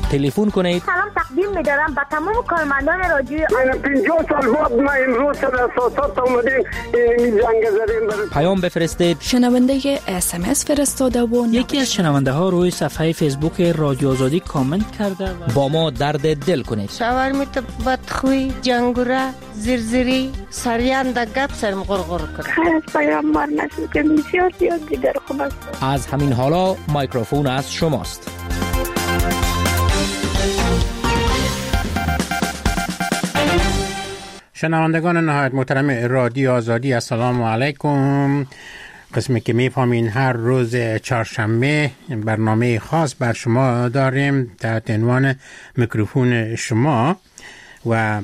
تلفن کنید. سلام تقدیم می‌دارم به تمام کارمندان رادیو. من 50 سال بعد ما امروز سر اساسات اومدیم این جنگ زدیم. پیام بفرستید. شنونده SMS فرستاده و یکی از شنونده ها روی صفحه فیسبوک رادیو آزادی کامنت کرده با ما درد دل کنید. شاورمیت بدخوی، جنگوره، زرزری، سریان دا گپ سرم غرغر کنه. خیلی از پیام مار نشد که بسیار زیاد دیگر خوب است. از همین حالا میکروفون از شماست. شنوندگان نهایت محترم رادیو آزادی، السلام علیکم. قسمی که میفهمین هر روز چهارشنبه برنامه خاص بر شما داریم تحت عنوان میکروفون شما و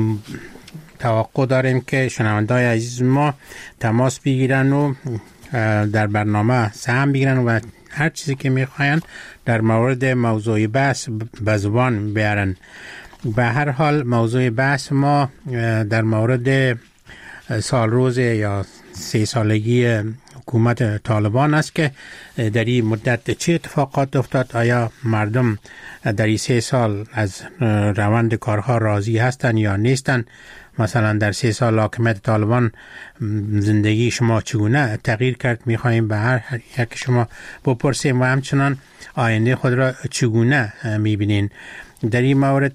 توقع داریم که شنونده‌های عزیز ما تماس بگیرن و در برنامه سهم بگیرن و هر چیزی که میخواین در مورد موضوع بحث به زبان بیارن. به هر حال موضوع بحث ما در مورد سال روز یا 3 سالگی حکومت طالبان است که در این مدت چه اتفاقات افتاد، آیا مردم در این 3 سال از روند کارها راضی هستند یا نیستند، مثلا در 3 سال حکومت طالبان زندگی شما چگونه تغییر کرد، میخواییم به هر یک شما بپرسیم و همچنان آینده خود را چگونه میبینین. در این مورد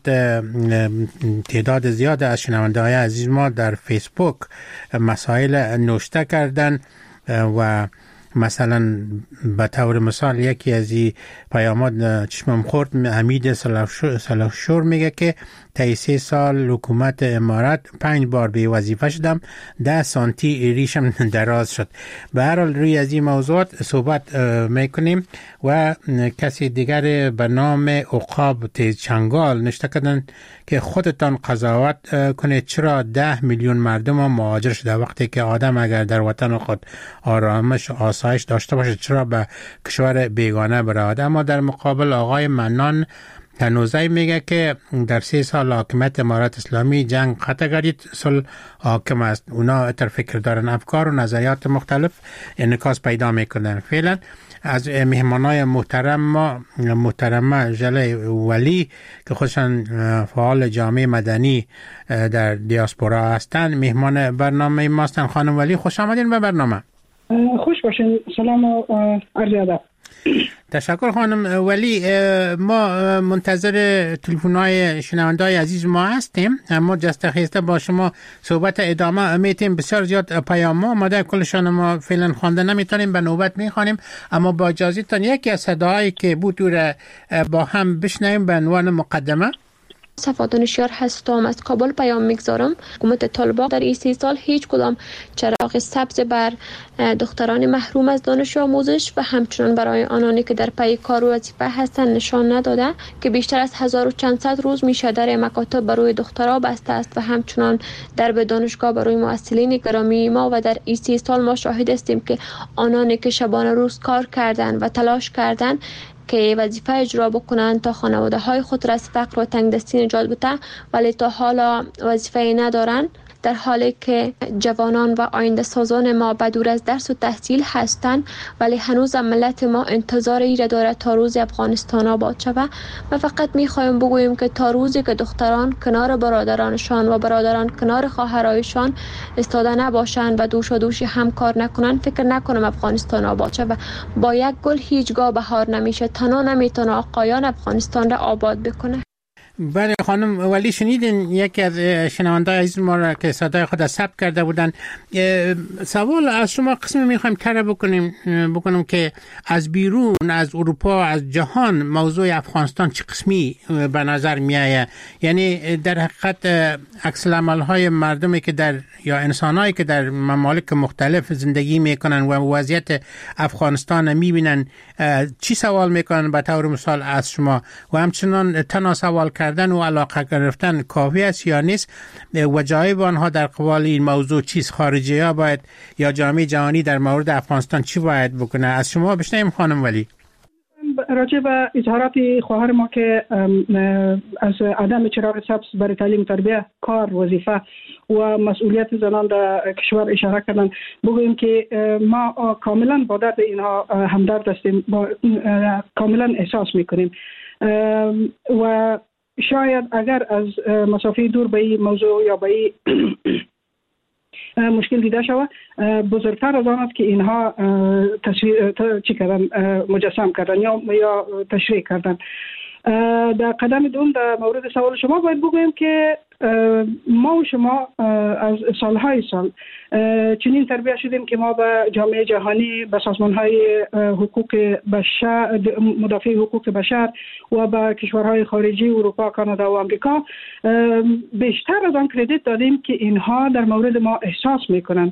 تعداد زیاد از شنونده های عزیز ما در فیسبوک مسائل نوشته کردن و مثلا به طور مثال یکی از این پیامات چشمم خورد، حمید سلافشور میگه که طی 3 سال حکومت امارات 5 بار به وظیفه شدم، 10 سانتی ریشم دراز شد. به هر حال روی از این موضوعات صحبت میکنیم و کسی دیگر به نام عقاب تیز چنگال نشته کردن که خودتان قضاوت کنید چرا 10 میلیون مردم مهاجر شده، وقتی که آدم اگر در وطن خود آرامش آسایش داشته باشه چرا به کشور بیگانه برود. اما در مقابل آقای منان تنوزی میگه که در 3 سال حاکمیت امارات اسلامی جنگ قطع گردید، صلح حاکم است. اونا اتر فکر دارن، افکار و نظریات مختلف انعکاس پیدا میکنن. فعلا از مهمانای محترمه ژله ولی که خودشان فعال جامعه مدنی در دیاسپورا هستند مهمان برنامه ما هستند. خانم ولی خوش آمدین به برنامه. خوش باشین. سلام و عرض ادب. تشکر خانم ولی. ما منتظر تلفن‌های شنونده‌های عزیز ما هستیم، اما جست خیسته با شما صحبت ادامه میتیم. بسیار زیاد پیام آمده، کلشان ما فعلا خوانده نمیتونیم، به نوبت میخوانیم، اما با اجازهتون یکی از صداهایی که بود رو با هم بشنویم به عنوان مقدمه. صفا دانشیار هستم، از کابل پیام میگذارم. حکومت طالبان در این 3 سال هیچ کدام چراغ سبز بر دختران محروم از دانش آموزش و همچنان برای آنانی که در پی کار و وظیفه هستند نشان نداده که بیشتر از 1400 روز میشه در مکاتب برای دخترها بسته است و همچنان در به دانشگاه برای معسلین گرامی ما. و در این 3 سال ما شاهد هستیم که آنانی که شبانه روز کار کردند و تلاش کردند که وظیفه اجرا بکنند تا خانواده های خود را از فقر و تنگدستی نجات بده، ولی تا حالا وظیفه ندارند، در حالی که جوانان و آینده سازان ما بدور از درس و تحصیل هستند، ولی هنوز ملت ما انتظار ایره داره تا روز افغانستان آباد شود. و فقط میخوایم بگوییم که تا روزی که دختران کنار برادرانشان و برادران کنار خواهرایشان استاده نباشند و دوش و دوشی هم کار نکنند، فکر نکنم افغانستان آباد شود. با یک گل هیچگاه بهار نمیشه، تنها نمیتونه آقایان افغانستان را آباد بکنه. بله خانم ولی شنیدین یکی از شنونده‌های عزیز ما را که صدای خود ثبت کرده بودن. سوال از شما قسمی میخوایم طرح بکنم که از بیرون، از اروپا، از جهان موضوع افغانستان چه قسمی به نظر میآید؟ یعنی در حقیقت عکس العمل‌های مردمی که در یا انسانایی که در ممالک مختلف زندگی میکنن و وضعیت افغانستان میبینن چی سوال میکنن به طور مثال از شما؟ و همچنان تنها سوال کردن و علاقه گرفتن کافی است یا نیست؟ و جایب آنها در قبال این موضوع چیز؟ خارجی ها باید یا جامعه جهانی در مورد افغانستان چی باید بکنه؟ از شما بشنویم خانم ولی. راجع به اظهارات خواهر ما که از عدم چراغ سبز برای تعلیم و تربیه کار وظیفه و مسئولیت زنان در کشور اشاره کردن، بگوییم که ما کاملا با درد اینها همدرد هستیم، کاملا احساس میکنیم و شاید اگر از مسافه دور به این موضوع یا به این مشکل دیده شود، بزرگتر از آن است که اینها مجسم کردن یا تشریح کردن. در قدم دوم در مورد سوال شما باید بگویم که ما و شما از سالهای سال چنین تربیت شدیم که ما به جامعه جهانی، به سازمان‌های حقوق بشر، مدافع حقوق بشر و به کشورهای خارجی اروپا، کانادا و آمریکا بیشتر از آن کردیت دادیم که اینها در مورد ما احساس میکنن.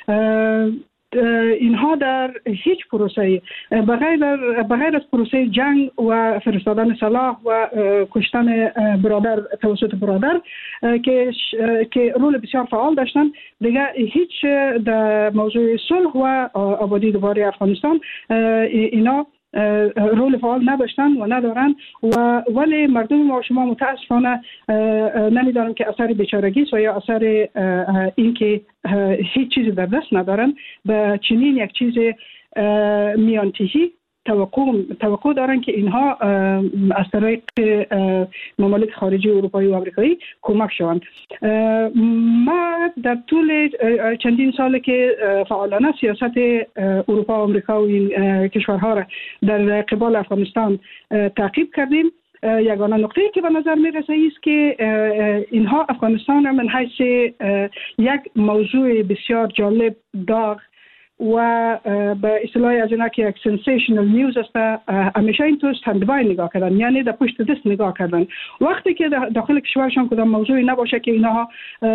اینها در هیچ پروسه بغیر از پروسه جنگ و فرستادن سلاح و کشتن برادر توسط برادر که رول بسیار فعال داشتن، دیگه هیچ در موضوع صلح و آبادی دوباره افغانستان اینا رول فعال نداشتن و ندارن ولی مردم ما شما متاسفانه نمیدانم که اثر بیچارگی و یا اثر این که هیچ چیزی در دست ندارن به چنین یک چیز میانتهی توقع دارن که اینها از طریق ممالک خارجی اروپایی و آمریکایی کمک شوند. ما در طول چندین سال که فعالانه سیاست اروپا و آمریکا و این کشورها را در قبال افغانستان تعقیب کردیم، یگانه نقطه‌ای که به نظر میرسه است که اینها افغانستان را من حیث یک موضوع بسیار جالب، داغ و به اصطلاح از اینا که یک سنسیشنال نیوز است، همیشه این تو استندبای نگاه کردن، یعنی در پشت دست نگاه کردن. وقتی که داخل کشورشان کدام موضوعی نباشه که اینها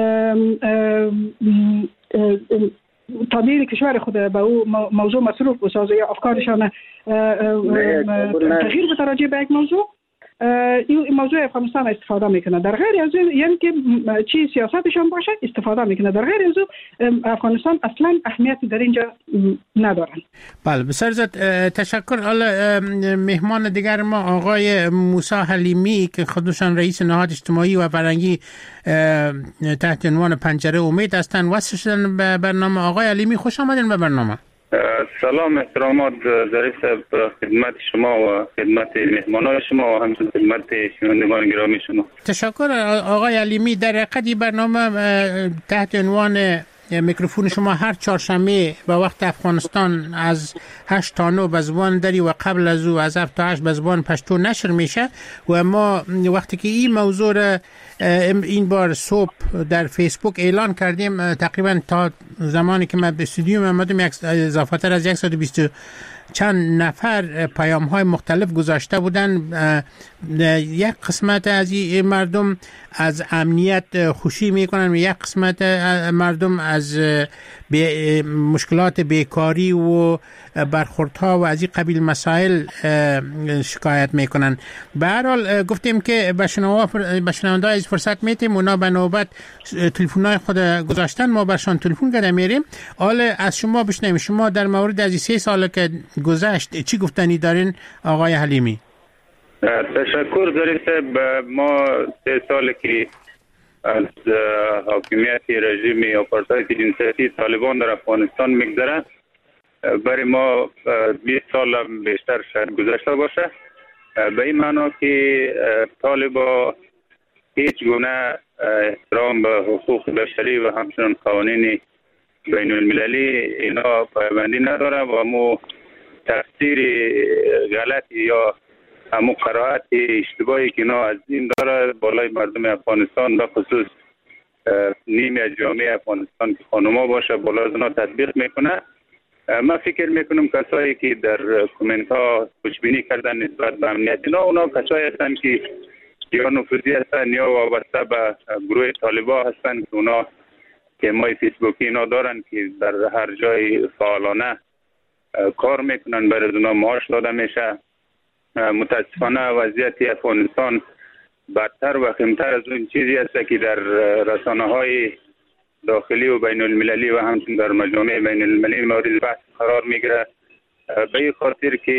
تغییر کشور خود به او موضوع مصروف بسازه یا افکارشان تغییر بده راجع به یک موضوع، این موضوع افغانستان استفاده میکنه. در غیر از یعنی که چی سیاستشان باشه استفاده میکنه، در غیر از افغانستان اصلا اهمیتی در اینجا ندارن. بله، بسیار زیاد تشکر. حالا مهمان دیگر ما آقای موسی حلیمی که خودشان رئیس نهاد اجتماعی و فرهنگی تحت عنوان پنجره امید هستند وصل شدن به برنامه. آقای حلیمی خوش آمدین به برنامه. سلام، احترامات ظریف صاحب، خدمت شما و خدمت مهمانان شما و همچنین خدمت شنوندگان گرامی شما. تشکر آقای حلیمی. در حقیقت برنامه تحت عنوان میکروفون شما هر چهارشنبه به وقت افغانستان از 8 تا 9 به زبان دری و قبل از او از 7 تا 8 به زبان پشتو نشر میشه و ما وقتی که این موضوع را این بار صبح در فیسبوک اعلان کردیم، تقریبا تا زمانی که من به استودیو آمدم اضافه‌تر از 120 چند نفر پیام های مختلف گذاشته بودن. یک قسمت از این مردم از امنیت خوشی میکنن و یک قسمت مردم از مشکلات بیکاری و برخوردها و از این قبیل مسائل شکایت میکنن. به هر حال گفتیم که به شنونده از فرصت میتیم اونا به نوبت تلفن‌های خود گذاشتن، ما برشان تلفن کرده میریم. حالا از شما بشنویم، شما در مورد از 3 سال که گذشت چی گفتنی دارین آقای حلیمی؟ تشکر ظریف صاحب. ما 3 سال که از حاکمیت رژیم آپارتاید جنسیتی طالبان در افغانستان میگذره، برای ما 20 سال بیشتر شاید گذشته باشه. به این معنا که طالبان هیچ گونه احترام به حقوق بشری و همچنین قوانین بین المللی اینا پایبندی نداره و مو تفسیر غلطی یا همون قرائت اشتباهی که اینا از این داره بالای مردم افغانستان به خصوص نیمی از جامعه افغانستان که خانوما باشه بالا از اونا تطبیق میکنه. من فکر میکنم کسایی که در کامنت ها خوشبینی کردن نسبت به امنیت اینا، اونا کسایی هستن که یا نفوذی هستن یا وابسته به گروه طالبان هستن که اونا که مای فیسبوکی اینا دارن که در هر جای فعالانه کار میکنن، برای اونا معاش داده میشه. متاسفانه وضعیت افغانستان بدتر و خمتر از اون چیزی است که در رسانه های داخلی و بین المللی و همچنین در مجامع بین المللی مورد بحث قرار میگیره. به این خاطر که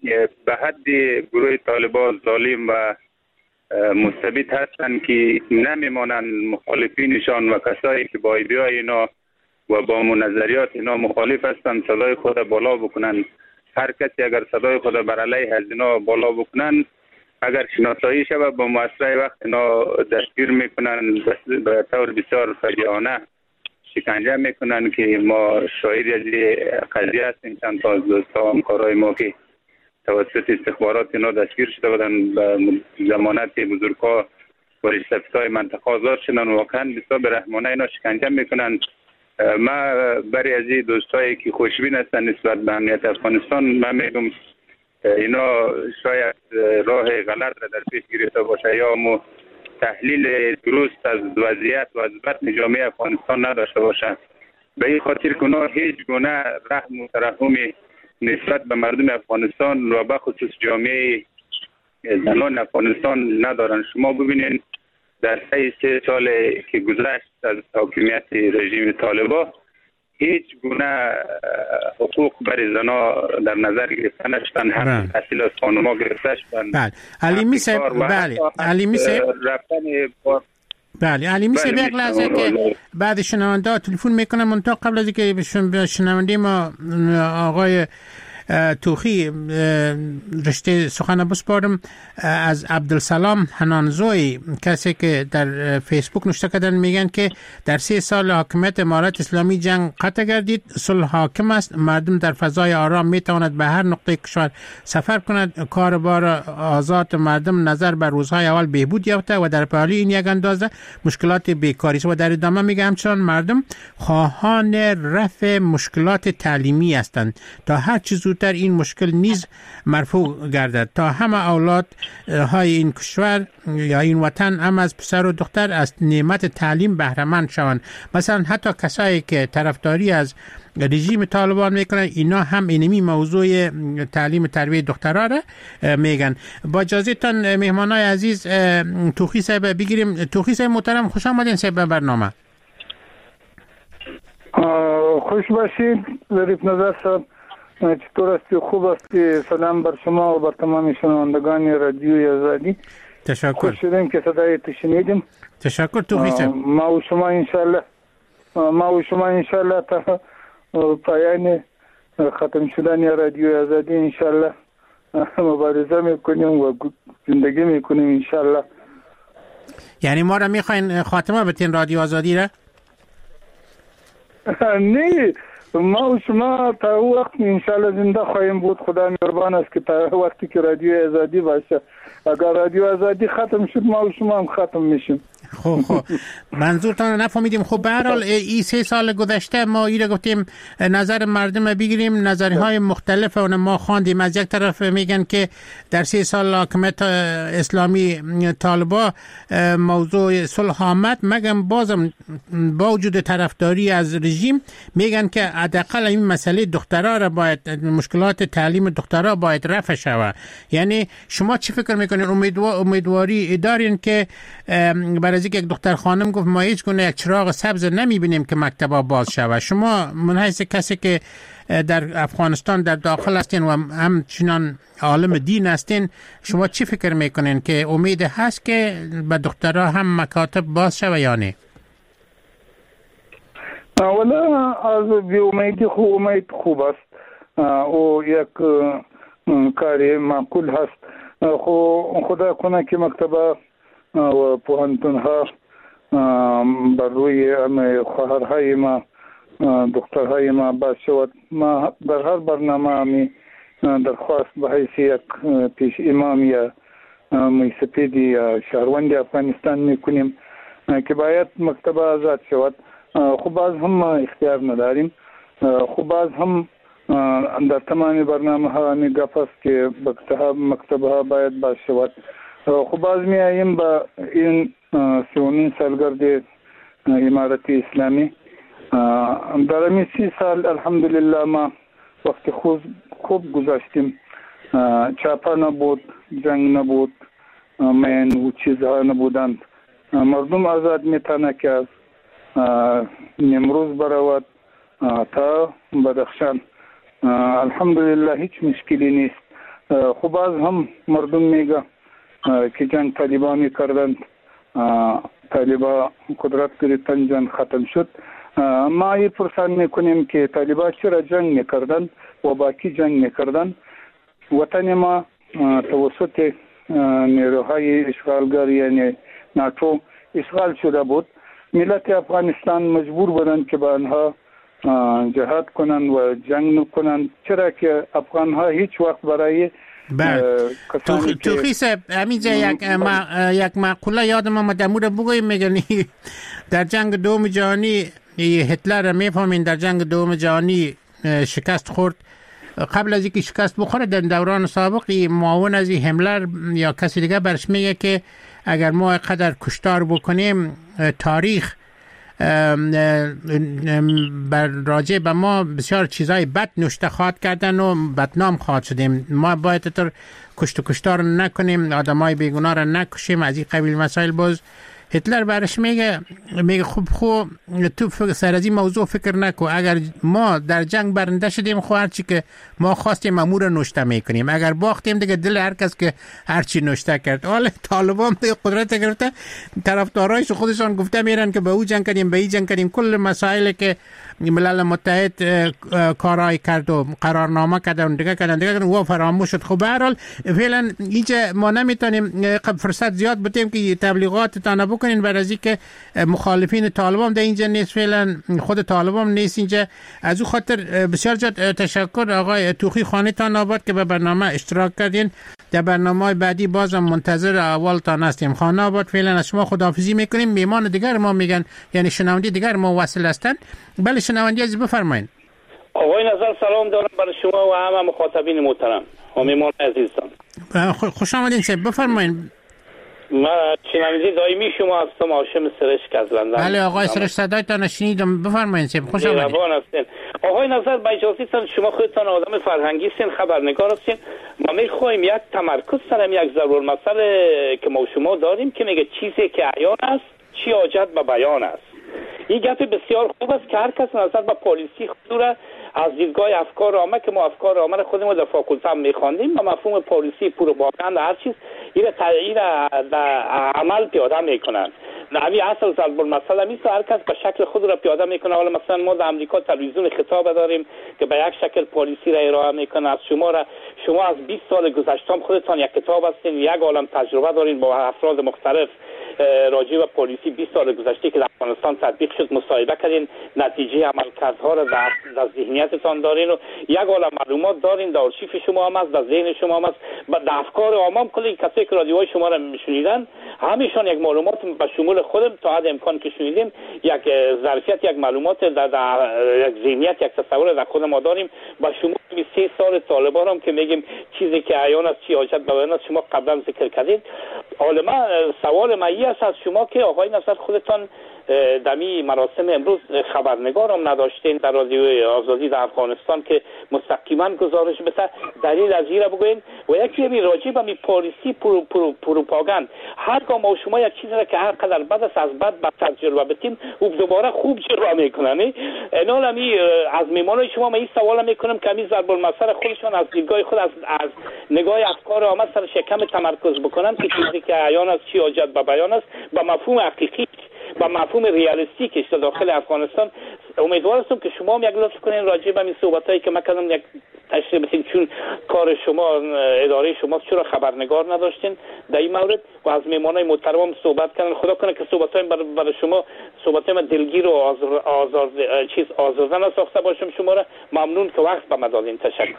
به حد گروه طالبان ظالم و مستبد هستند که نمیمانند مخالفینشان و کسایی که با ایده اینا و با نظریات اینا مخالف هستند صدای خود بالا بکنند. هر کسی اگر صدای خود بر علیه از اینا بالا بکنند، اگر شناسایی شود با مؤسسه وقت اینا دستگیر میکنند به طور بسیار فجیعانه شکنجه میکنن که ما شاهد از قضیه هستیم. چند تا از دوستا و همکارای ما که توسط استخبارات اینا دستگیر شده بودن به ضمانت بزرگا و رئیس‌های منطقه آزاد شدن. واقعا بسیار برحمانه اینا شکنجه میکنن. ما برای از این دوستایی که خوشبین هستن نسبت به امنیت افغانستان، من میگم اینا شاید راه غلط را در پیش گرفته باشه یا مو تحلیل درست از وضعیت و از بطن جامعه افغانستان نداشته باشند. به این خاطر که اونا هیچ گونه رحم و ترحمی نسبت به مردم افغانستان و به خصوص جامعه زنان افغانستان ندارن. شما ببینید در 3 سال که گذشت از حاکمیت رژیم طالبان هیچ گونه حقوق برای زنا در نظر گرفته نشدن، حق تحصیل از خانم‌ها گرفته شدن. بله علی میسه، بله علی میسه، بله علی میسه یک لحظه که بعد شنونده تلفن میکنم منتها قبل از اینکه به شنونده ما آقای توخی رشته سخن بسپارم، از عبدالسلام حنانزوی کسی که در فیسبوک نوشته کردن میگن که در 3 سال حاکمیت امارت اسلامی جنگ قطع گردید، صلح حاکم است، مردم در فضای آرام میتواند به هر نقطه کشور سفر کند، کار بار آزاد مردم نظر بر روزهای اول بهبود یافته و در پهلوی این یک اندازه مشکلات بیکاری است. و در ادامه میگه همچنان مردم خواهان رفع مشکلات تعلیمی هستند تا هر چیز زودتر این مشکل نیز مرفوع گردد تا همه اولاد های این کشور یا این وطن هم از پسر و دختر از نعمت تعلیم بهره مند شوند. مثلا حتی کسایی که طرفداری از رژیم طالبان میکنن اینا هم اینمی موضوع تعلیم تربیت دخترها را میگن. با اجازهتان مهمانای عزیز توخی صاحب بگیریم. توخی صاحب محترم خوش آمدین صاحب به برنامه. خوش باشید ظریف نظر صاحب، چطور هستی؟ خوب هستی؟ سلام بر شما و بر تمام شنوندگان رادیوی آزادی. تشکر. خوش شدیم که صدایت شنیدیم. تشکر توخی صاحب. ما و شما انشالله تا پایان ختم شدن رادیوی آزادی انشالله مبارزه میکنیم و زندگی میکنیم انشالله. یعنی ما را میخواین خاتمه بتین رادیو آزادی را؟ نه، ما و شما تا وقت انشالله زنده خواهیم بود. خدا مهربان است که تا وقتی که رادیو آزادی باشه. اگر رادیو آزادی ختم شد ما و شما هم ختم میشیم. خب منظورتان نفهمیدیم. خب به هر حال این 3 سال گذشته ما ایره گفتیم نظر مردم بگیریم، نظرهای مختلف اون ما خواندیم. از یک طرف میگن که در 3 سال حاکمیت اسلامی طالبا موضوع صلح آمد، مگم بازم با وجود طرفداری از رژیم میگن که حداقل این مسئله دخترها را باید، مشکلات تعلیم دخترها باید رفع شود. یعنی شما چی فکر میکنین؟ امیدواری دارین که برای از یک دختر خانم گفت ما هیچ گونه یک چراغ سبز نمیبینیم که مکتبا باز شود. شما من حیث کسی که در افغانستان در داخل هستین و همچنان عالم دین هستین، شما چی فکر میکنین که امید هست که به دخترها هم مکاتب باز شود یا نه؟ اولا از بی امیدی امید خوب است او یک کاری معقول هست. خدا کنه که مکتبا و پوهنتون ها بر روی خواهرهای ما دخترهای ما باز شود. ما در هر برنامه می درخواست به حیث یک پیش امام یا موسیقی یا شهروند افغانستان میکنیم که باید مکتبه آزاد شود. خوب باز هم اختیار نداریم. خوب باز هم در تمام برنامه ها می گفت است که مکتبه ها باید باز شود. خب باز می آییم با این 30 سالگرد امارت اسلامی. در این 30 سال الحمدلله ما وقت خوب گذاشتیم. چاپا نبود، جنگ نبود، من و چیزها نبودند. مردم آزاد میتونه که از نمروز برود تا بدخشان الحمدلله هیچ مشکلی نیست. خب باز هم مردم میگه که جنگ طالبانی کردند، طالبا قدرت گرفتن، جنگ ختم شد. ما این پرسان میکنیم که طالبا چرا جنگ میکردن و با کی جنگ میکردن؟ وطن ما توسط نیروهای اشغالگر یعنی ناتو اشغال شده بود. ملت افغانستان مجبور بودند که با آنها جهاد کنند و جنگ نکنند، چرا که افغان ها هیچ وقت برای توخی صاحب همینجا یک مقوله یادم آمد در مورد بگویم، میگن در جنگ دوم جهانی هتلر میفهمین در جنگ دوم جهانی شکست خورد. قبل از اینکه شکست بخوره در دوران سابقی معاون از هملر یا کسی دیگه برش میگه که اگر ما قدر کشتار بکنیم تاریخ بر راجع به ما بسیار چیزای بد نوشته خواهد کردن و بدنام خواهد شدیم. ما باید تر کشتار نکنیم، آدمای بیگناه را نکشیم، از این قبیل مسائل. باز هتلر برش میگه خوب تو سر از این موضوع فکر نکن، اگر ما در جنگ برنده شدیم خب هرچی که ما خواستیم امور نوشته میکنیم، اگر باختیم دیگه دل هر کس که هرچی نوشته کرد. حالا طالبان دیگه قدرت گرفته، طرفدارایش خودشان گفته میرن که به او جنگ کردیم به این جنگ کردیم. کل مسائل که ملل متحد کارای کرد و قرارنامه کردن دیگه کردن و فراموش شد. خب به هر حال فعلا اینجا ما نمیتونیم فرصت زیاد بدیم که تبلیغات تان بکنین برای از اینکه مخالفین طالبان در اینجا نیست، فعلا خود طالبان نیست اینجا. از او خاطر بسیار زیاد تشکر آقای توخی، خانه تان آباد که به برنامه اشتراک کردین. در برنامه بعدی بازم منتظر اولتان هستیم. خانه آباد فعلا از شما خداحافظی میکنیم. میمان دیگر ما میگن یعنی شنونده دیگر ما وصل هستن. بله شنونده عزیز بفرمایید. آقای نظر سلام دارم برای شما و همه مخاطبین محترم و میمان عزیزم. خوش آمدین شب بفرمایید. ما شنونده دائمی شما هستم، هاشم سرشک از لندن. بله آقای سرشک صدایتان شنیدم، بفرمایید شب خوش آمدید. آقای نظر با اجازهتان شما خودتان آدم فرهنگی هستین، خبرنگار هستین. ما میخوایم یک تمرکز سرم یک ضرور مسئله که ما شما داریم که میگه چیزی که عیان است چی حاجت به بیان است. این گپ بسیار خوب است که هر کس نظر به پالیسی خود را از دیدگاه افکار عامه که ما افکار عامه را خودمون در فاکولته هم میخواندیم و مفهوم پالیسی پروپاگاندا هر چیز این در عمل پیاده میکنن. همین اصل ضرب المثل میست، هر کس به شکل خود را پیاده میکنه. حالا مثلا ما در امریکا تلویزیون خطاب داریم که به یک شکل پالیسی را ارائه میکنه. از شما از 20 سال گذشته خودتان یک کتاب هستین، یک عالم تجربه دارین با افراد مختلف راجع به پالیسی 20 سال گذشته که در افغانستان تطبیق شد مصاحبه کردین، نتیجه عملکردها را در ذهنیتتان دارین و یک عالم معلومات دارین، در آرشیف شما هم است، در ذهن شما هم است، در افکار عامه کلی کسایی که رادیوهای شما را میشنیدن همیشون یک معلومات به شمول خودم تا حد امکان که شنیدیم یک ظرفیت یک معلومات در یک ذهنیت یک تصور در خود ما داریم. با شما 3 سال طالبان هم که میگیم چیزی که عیان است چی حاجت به بیان است شما قبلا ذکر کردید. حالا سوال من است از شما که آقای نصر خودتان دمی مراسم امروز خبرنگار هم نداشتین در رادیو آزادی در افغانستان که مستقیما گزارش بده، دلیل از این را بگوین و یکی می راجع به می پالیسی پروپاگاند هرگاه ما شما یک چیزی را که هر قدر بد است از بد بدتر جلوه بدیم و دوباره خوب جلوه میکنن. اینال می از میمانای شما من این سوال میکنم که می ضرب المثل خودشان از دیدگاه خود از نگاه افکار عامه سر شکم تمرکز بکنن که چیزی که عیان است چی حاجت به بیان است با مفهوم حقیقی با مفهوم ریالیستیکش در داخل افغانستان. امیدوار هستم که شما هم یک لطف کنین راجع به این صحبتایی که من کردم یک تشریح بدین، چون کار شما اداره شما چرا خبرنگار نداشتین در این مورد و از میمانای محترم صحبت کردن. خدا کنه که صحبتای برای شما صحبتای من دلگیر و آزاردن نساخته باشم. شما را ممنون که وقت به من دادین.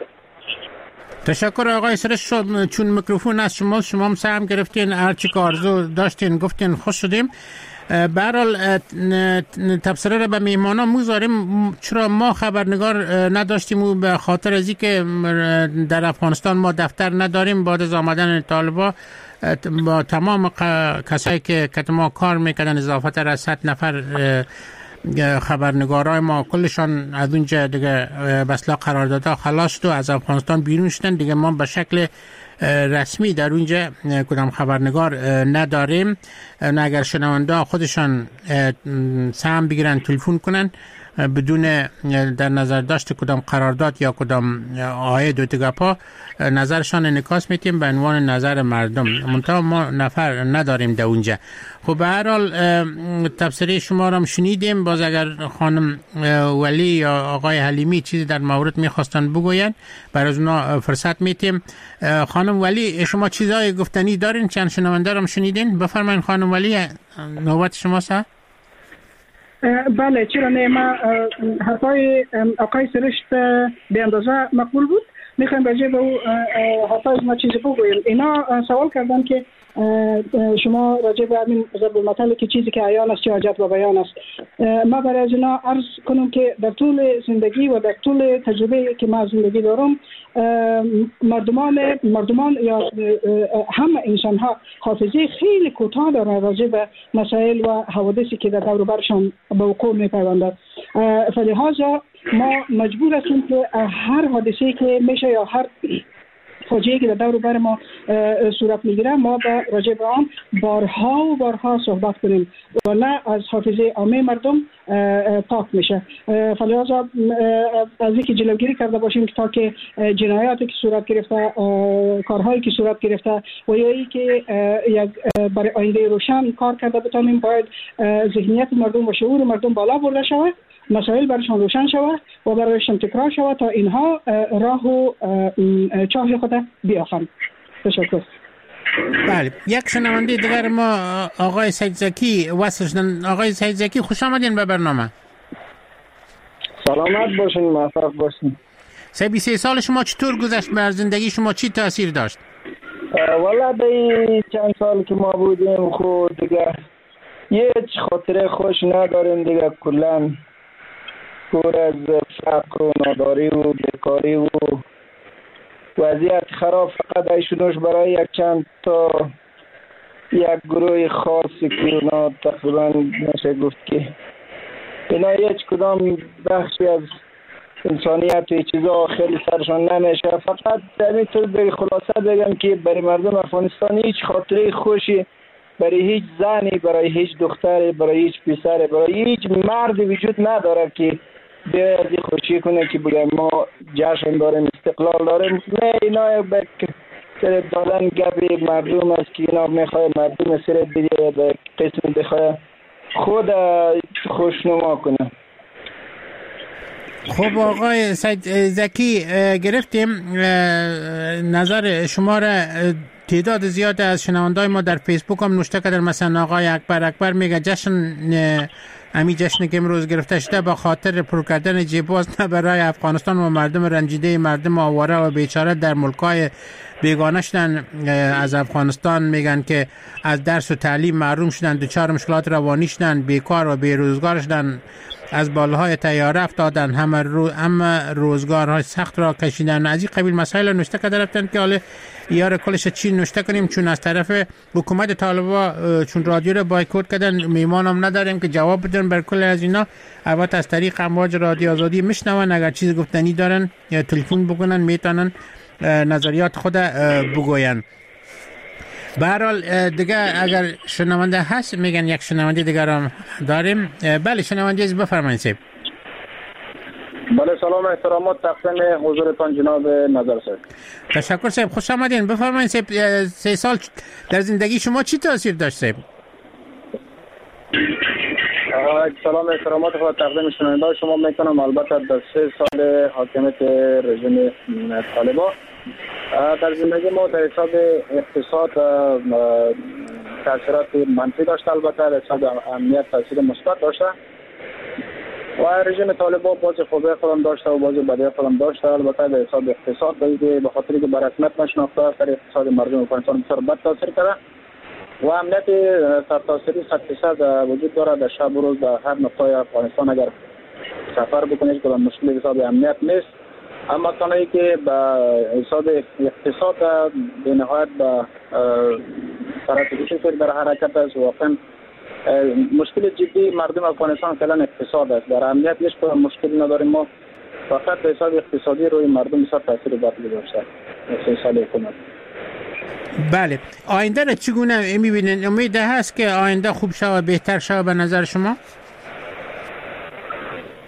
تشکر آقای سرش شد. چون میکروفون از شما هم سهم گرفتین، هر چی که آرزو داشتین گفتین، خوش شدیم. به هر حال تبصره را به میهمانان میگذاریم. چرا ما خبرنگار نداشتیم و به خاطر از اینکه در افغانستان ما دفتر نداریم. بعد از آمدن طالبا با تمام کسایی که ما کار میکردن اضافه از 100 نفر خبرنگارای ما کلشان از اونجا دیگه بسلا قراردادها خلاص شد و از افغانستان بیرون شدن. دیگه ما به شکل رسمی در اونجا کدام خبرنگار نداریم. اگر شنونده خودشان سهم بگیرن تلفن کنن بدون در نظر داشت کدام قرارداد یا کدام عاید و تگپا نظرشان انعکاس میتیم به عنوان نظر مردم. منتها ما نفر نداریم در اونجا. خب به هر حال تبصره شما را شنیدیم. باز اگر خانم ولی یا آقای حلیمی چیزی در مورد میخواستن بگوین برای از اونا فرصت میتیم. خانم ولی شما چیزای گفتنی دارین؟ چند شنونده را شنیدین؟ بفرمایید خانم ولی، نوبت شماست. بله چرا نه، ما حرفای آقای سرشت به اندازه مقبول بود. میخوایم راجع به او حرفای ما چیزی بگویم. اینا سوال کردن که شما راجع به همین ضرب المثل که چیزی که عیان است چه حاجت و بیان است. ما برای از اینا عرض کنم که در طول زندگی و در طول تجربه که ما زندگی دارم، مردمان یا همه انسان ها حافظه خیلی کوتاه دارن راجع به مسائل و حوادثی که در دور و برشان به وقوع میپیوندد. فلهذا ما مجبور هستیم که هر حادثه‌ای که میشه یا هر فاجعه‌ای که در دور و بر ما صورت میگیره ما راجع به آن بارها و بارها صحبت کنیم و نه از حافظه عامه مردم پاک میشه. فلذا از اینکه جلوگیری کرده باشیم تا که جنایاتی که صورت گرفته، کارهایی که صورت گرفته و یا ای که یک برای آینده روشن کار کرده بتانیم، باید ذهنیت مردم و شعور مردم بالا برده شود، مسائل برایشان روشن شود و برایشان تکرار شود تا اینها راه و چاه خود بیافند. تشکر. بله، یک شنونده دیگر ما آقای سید زکی وصل شدن. آقای سید زکی خوش آمدین به برنامه. سلامت باشین، موفق باشین. 23 سال شما چطور گذشت؟ بر زندگی شما چی تاثیر داشت؟ والا به چند سال که ما بودیم خود دیگه هیچ خاطره خوش نداریم دیگه، کلا پر از فقر و ناداری و بیکاری و وضعیت خراب. فقط ایشونوش برای یک چند تا یک گروه خاصی که اونا تقریبا میشه گفت که اینا هیچ کدام بخشی از انسانیت و چیزا خیلی سرشان نمیشه. فقط همینطور به خلاصه بگم که برای مردم افغانستان هیچ خاطره خوشی برای هیچ زنی، برای هیچ دختری، برای هیچ پسری، برای هیچ مردی وجود نداره که به از خوشی کنه که بگم ما جشن داریم، استقلال داریم. نه، اینا به سر دادن گپ مردم است که اینا میخواه مردم سر دیگه به قسم بخواه خود خوشنما کنه. خب آقای سید زکی، گرفتیم نظر شما را. تعداد زیاد از شنوندای ما در فیسبوک هم نوشته کردن، مثلا آقای اکبر میگه جشن که امروز گرفته شده با خاطر پر کردن جیباز نه برای افغانستان و مردم رنجیده، مردم آواره و بیچاره در ملکای بیگانه شدن از افغانستان. میگن که از درس و تعلیم محروم شدن، دچار مشکلات روانی شدن، بیکار و بیروزگار شدن، از بالهای طیاره افتادن، همه روزگارهای سخت را کشیدن. از این قبیل مسائل نوشته کرده رفتن که حالا یار کلش چی نوشته کنیم، چون از طرف حکومت طالبا چون رادیو را بایکوت کردن، میمان هم نداریم که جواب بدن بر کل از اینا. البته از طریق امواج رادیو آزادی میشنون، اگر چیز گفتنی دارن یا تلفن بکنن میتونن نظریات خود بگوین. به هر حال دیگه اگر شنونده هست میگن یک شنونده دیگر هم داریم. بله شنونده بفرمایید سیب. بله سلام احترامات تقدیم حضورتان جناب نظر صاحب. تشکر صاحب، خوش آمدین. بفرمایید صاحب، 3 سال در زندگی شما چی تاثیر داشت صاحب؟ سلام احترامات خود تقدیم شنونده شما میکنم. البته در 3 سال حاکمیت رژیم طالبان در زندگی ما در حساب اقتصاد تاثیرات منفی داشت، البته در حساب امنیت تاثیر مثبت داشته و رژیم طالبان باز خوبی خودم داشته و باز بدی خودم داشته. البته در حساب اقتصاد به خاطری که بر رسمیت نشناخته در اقتصاد مردم افغانستان بسیار بد تاثیر کرده و امنیت سرتاسری 100% وجود داره در شب و روز در هر نقطه افغانستان. اگر سفر بکنید که مشکل حساب امنیت نیست، اما تنهایی که به حساب اقتصاد به نهایت به طرف کشی در حرکت است. واقعا مشکل جدی مردم افغانستان فعلا اقتصاد است. در امنیت هیچ مشکلی نداریم، ما فقط به حساب اقتصادی روی مردم بسیار تاثیر بد گذاشته 3 سال حکومت. بله، آینده را چگونه می‌بینید؟ امید هست که آینده خوب شود، بهتر شود به نظر شما؟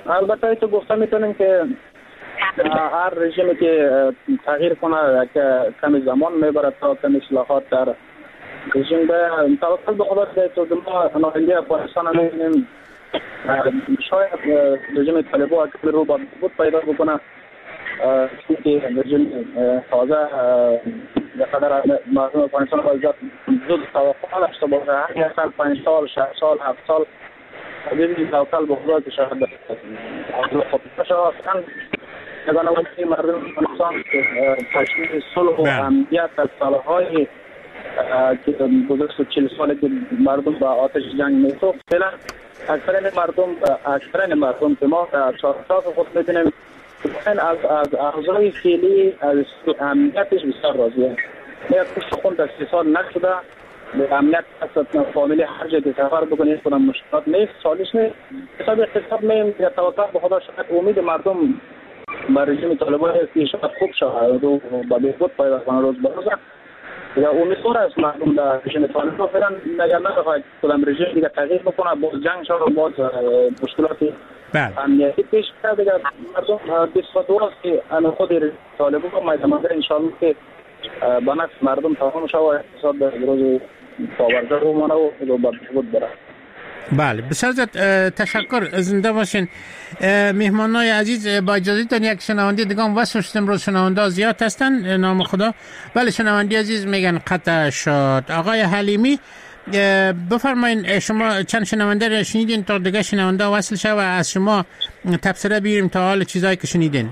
البته تو گفته میتونیم که هر رژیمی که تغییر کنه که کمی زمان میبره تا کمی اصلاحات در رژیم به توکل به خدا که تو ما نااهلی افغانستان هم میبینیم شاید رژیم طالبان که رو با بود پیدا بکنه که رژیم تازه یک قدر مردم افغانستان باید زود توقع داشته باشه هر سال 5 سال 6 سال 7 سال ببینید توکل به خدا که شاید خود اصلا نگانه وقتی مردم افغانستان تشمیل صلح و امنیت از سالهای که گذشته 40 ساله که مردم با آتش جنگ میسوخت فعلا اکثرین مردم که ما در چارچوب خود میبینیم از اعضای فعلی از امنیتش بسیار راضیه. یک کشت خون در 3 سال نشده به امنیت اصلا فامیلی هر جای سفر بکنید کنم مشکلات نیست سالش نیست حساب اقتصاد میم یا توکل به خدا شاید امید مردم با رژیم طالبان که شاید خوب شود و با بهبود پیدا کنه روز به روز یا امیدوار است مردم در رژیم طالبان فعلا نگران نباشید کدام رژیم دیگه تغییر بکنه باز جنگ شود باز مشکلات امنیتی پیش بیاد دیگه مردم 22 است که ان خود طالبان میدمد ان شاء الله که با نفس مردم تمام شود اقتصاد در روز پاورده رو مانه و با بهبود بره. بله بسیار زیاد تشکر زنده باشین مهمانای عزیز. با اجازهتون یک شنونده دیگه هم وصل شدیم روز شنونده زیاد هستن نام خدا. بله شنونده عزیز میگن قطع شد. آقای حلیمی بفرمایین شما چند شنونده رو شنیدین تا دیگه شنونده وصل شد و از شما تبصره بگیریم تا حال چیزایی که شنیدین.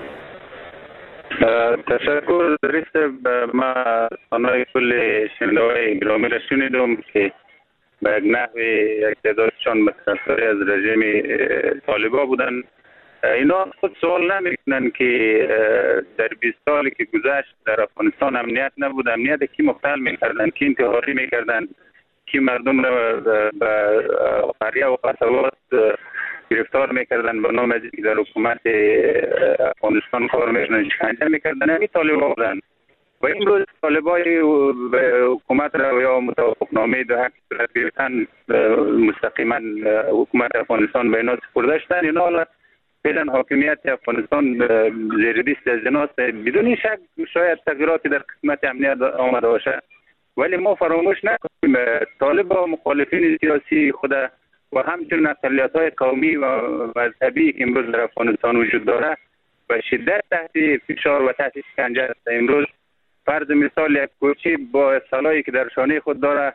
تشکر درست ما آنهای کل شنونده گرامی را شنیدم که به یک نحوی یک تعدادشان متأثر از رژیم طالبان بودن. اینا خود سوال نمیکنن که در 20 سالی که گذشت در افغانستان امنیت نبود، امنیت کی مختل میکردن، کی انتحاری میکردن، کی مردم را به قریه و قصبات گرفتار میکردن به نام از اینکه در حکومت افغانستان کار میکنن شکنجه میکردن. همین طالبان بودن و این روز طالبان حکومت را یا متوافقنامه در حق صورت گرفتن مستقیما حکومت افغانستان به اینا سپرده شدن. اینا حالا فعلا حاکمیت افغانستان زیر دست از ایناست. بدون شک شاید تغییراتی در قسمت امنیت آمده باشه ولی ما فراموش نکنیم طالبان مخالفین سیاسی خود و همچنین اقلیت‌های قومی و مذهبی که امروز در افغانستان وجود داره و شدت تحت فشار و تحت شکنجه است. امروز فرض مثال یک کوچی با سلاحی که در شانه خود داره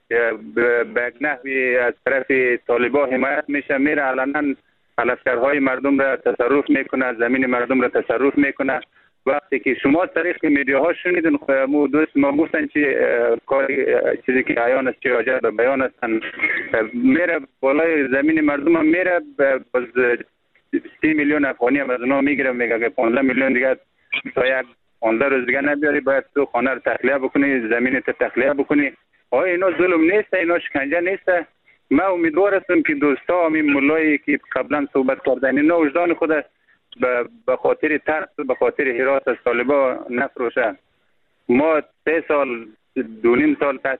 به یک نحوی از طرف طالبان حمایت میشه، میره علنا لشکرهای مردم را تصرف میکنه، زمین مردم را تصرف میکنه. وقتی که شما طریق میدیاها شنیدین دوست ما گفتن چیزی که عیان است چه حاجت به بیان هستن، میره بالای زمین مردم هم میره باز 30 میلیون افغانی هم از اونا میگیره، میگه که 15 میلیون دیگه تا یک 15 روز دیگه نبیاری باید تو خانه رو تخلیه بکنی، زمین تو تخلیه بکنی. آیا اینا ظلم نیست؟ اینا شکنجه نیست؟ من امیدوار هستم که دوستا همین ملایی که قبلا صحبت کردن اینا وجدان خود به خاطر ترس و به خاطر حراس از طالبان نفروشه. ما 3 سال 2.5 سال تحت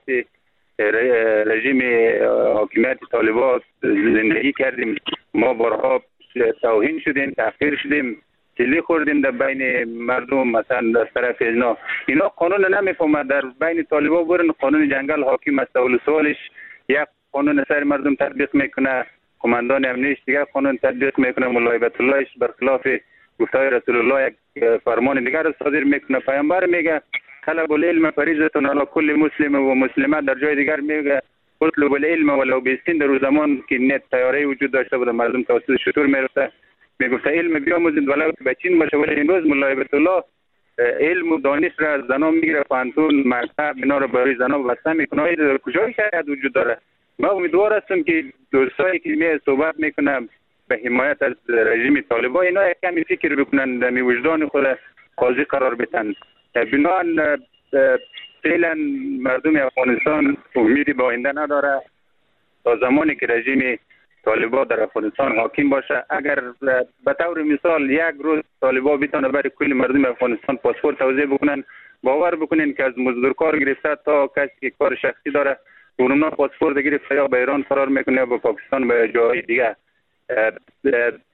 رژیم حاکمیت طالبان زندگی کردیم. ما بارها توهین شدیم، تحقیر شدیم، سیلی خوردیم در بین مردم. مثلا از طرف اینا قانون نمیفهمد. در بین طالبان برن قانون جنگل حاکم است. اول سوالش یک قانون سر مردم تطبیق میکنه، کماندان امنیش دیگر قانون تطبیق میکنه، مولای بیت اللهش برخلاف گفتهای رسول الله یک فرمان دیگر را صادر میکنه. پیامبر میگه طلب العلم فریضة علی کل مسلم و مسلمه. در جای دیگر میگه اطلب العلم ولو بسین. در زمان که نت تیاره وجود داشته بود مردم توسط شطور میرفته میگفت علم بیاموزید ولو که بچین باشه. ولی امروز مولای بیت الله علم و دانش را از زنان میگیره، پانتون مکتب اینا را برای زنان وسته میکنه. در کجای شریعت وجود داره؟ من امیدوار هستم که دوستایی که می صحبت میکنم به حمایت از رژیم طالبان اینا یک کمی فکر بکنن، در وجدان خود قاضی قرار بدن. بنابراین فعلا مردم افغانستان امیدی به آینده نداره تا زمانی که رژیم طالبان در افغانستان حاکم باشه. اگر به طور مثال یک روز طالبان بتونه برای کل مردم افغانستان پاسپورت توزیع بکنن، باور بکنین که از مزدورکار گرفته تا کسی که کار شخصی داره اونا پاسپورت گرفته یا به ایران فرار میکنه یا به پاکستان به جای دیگه.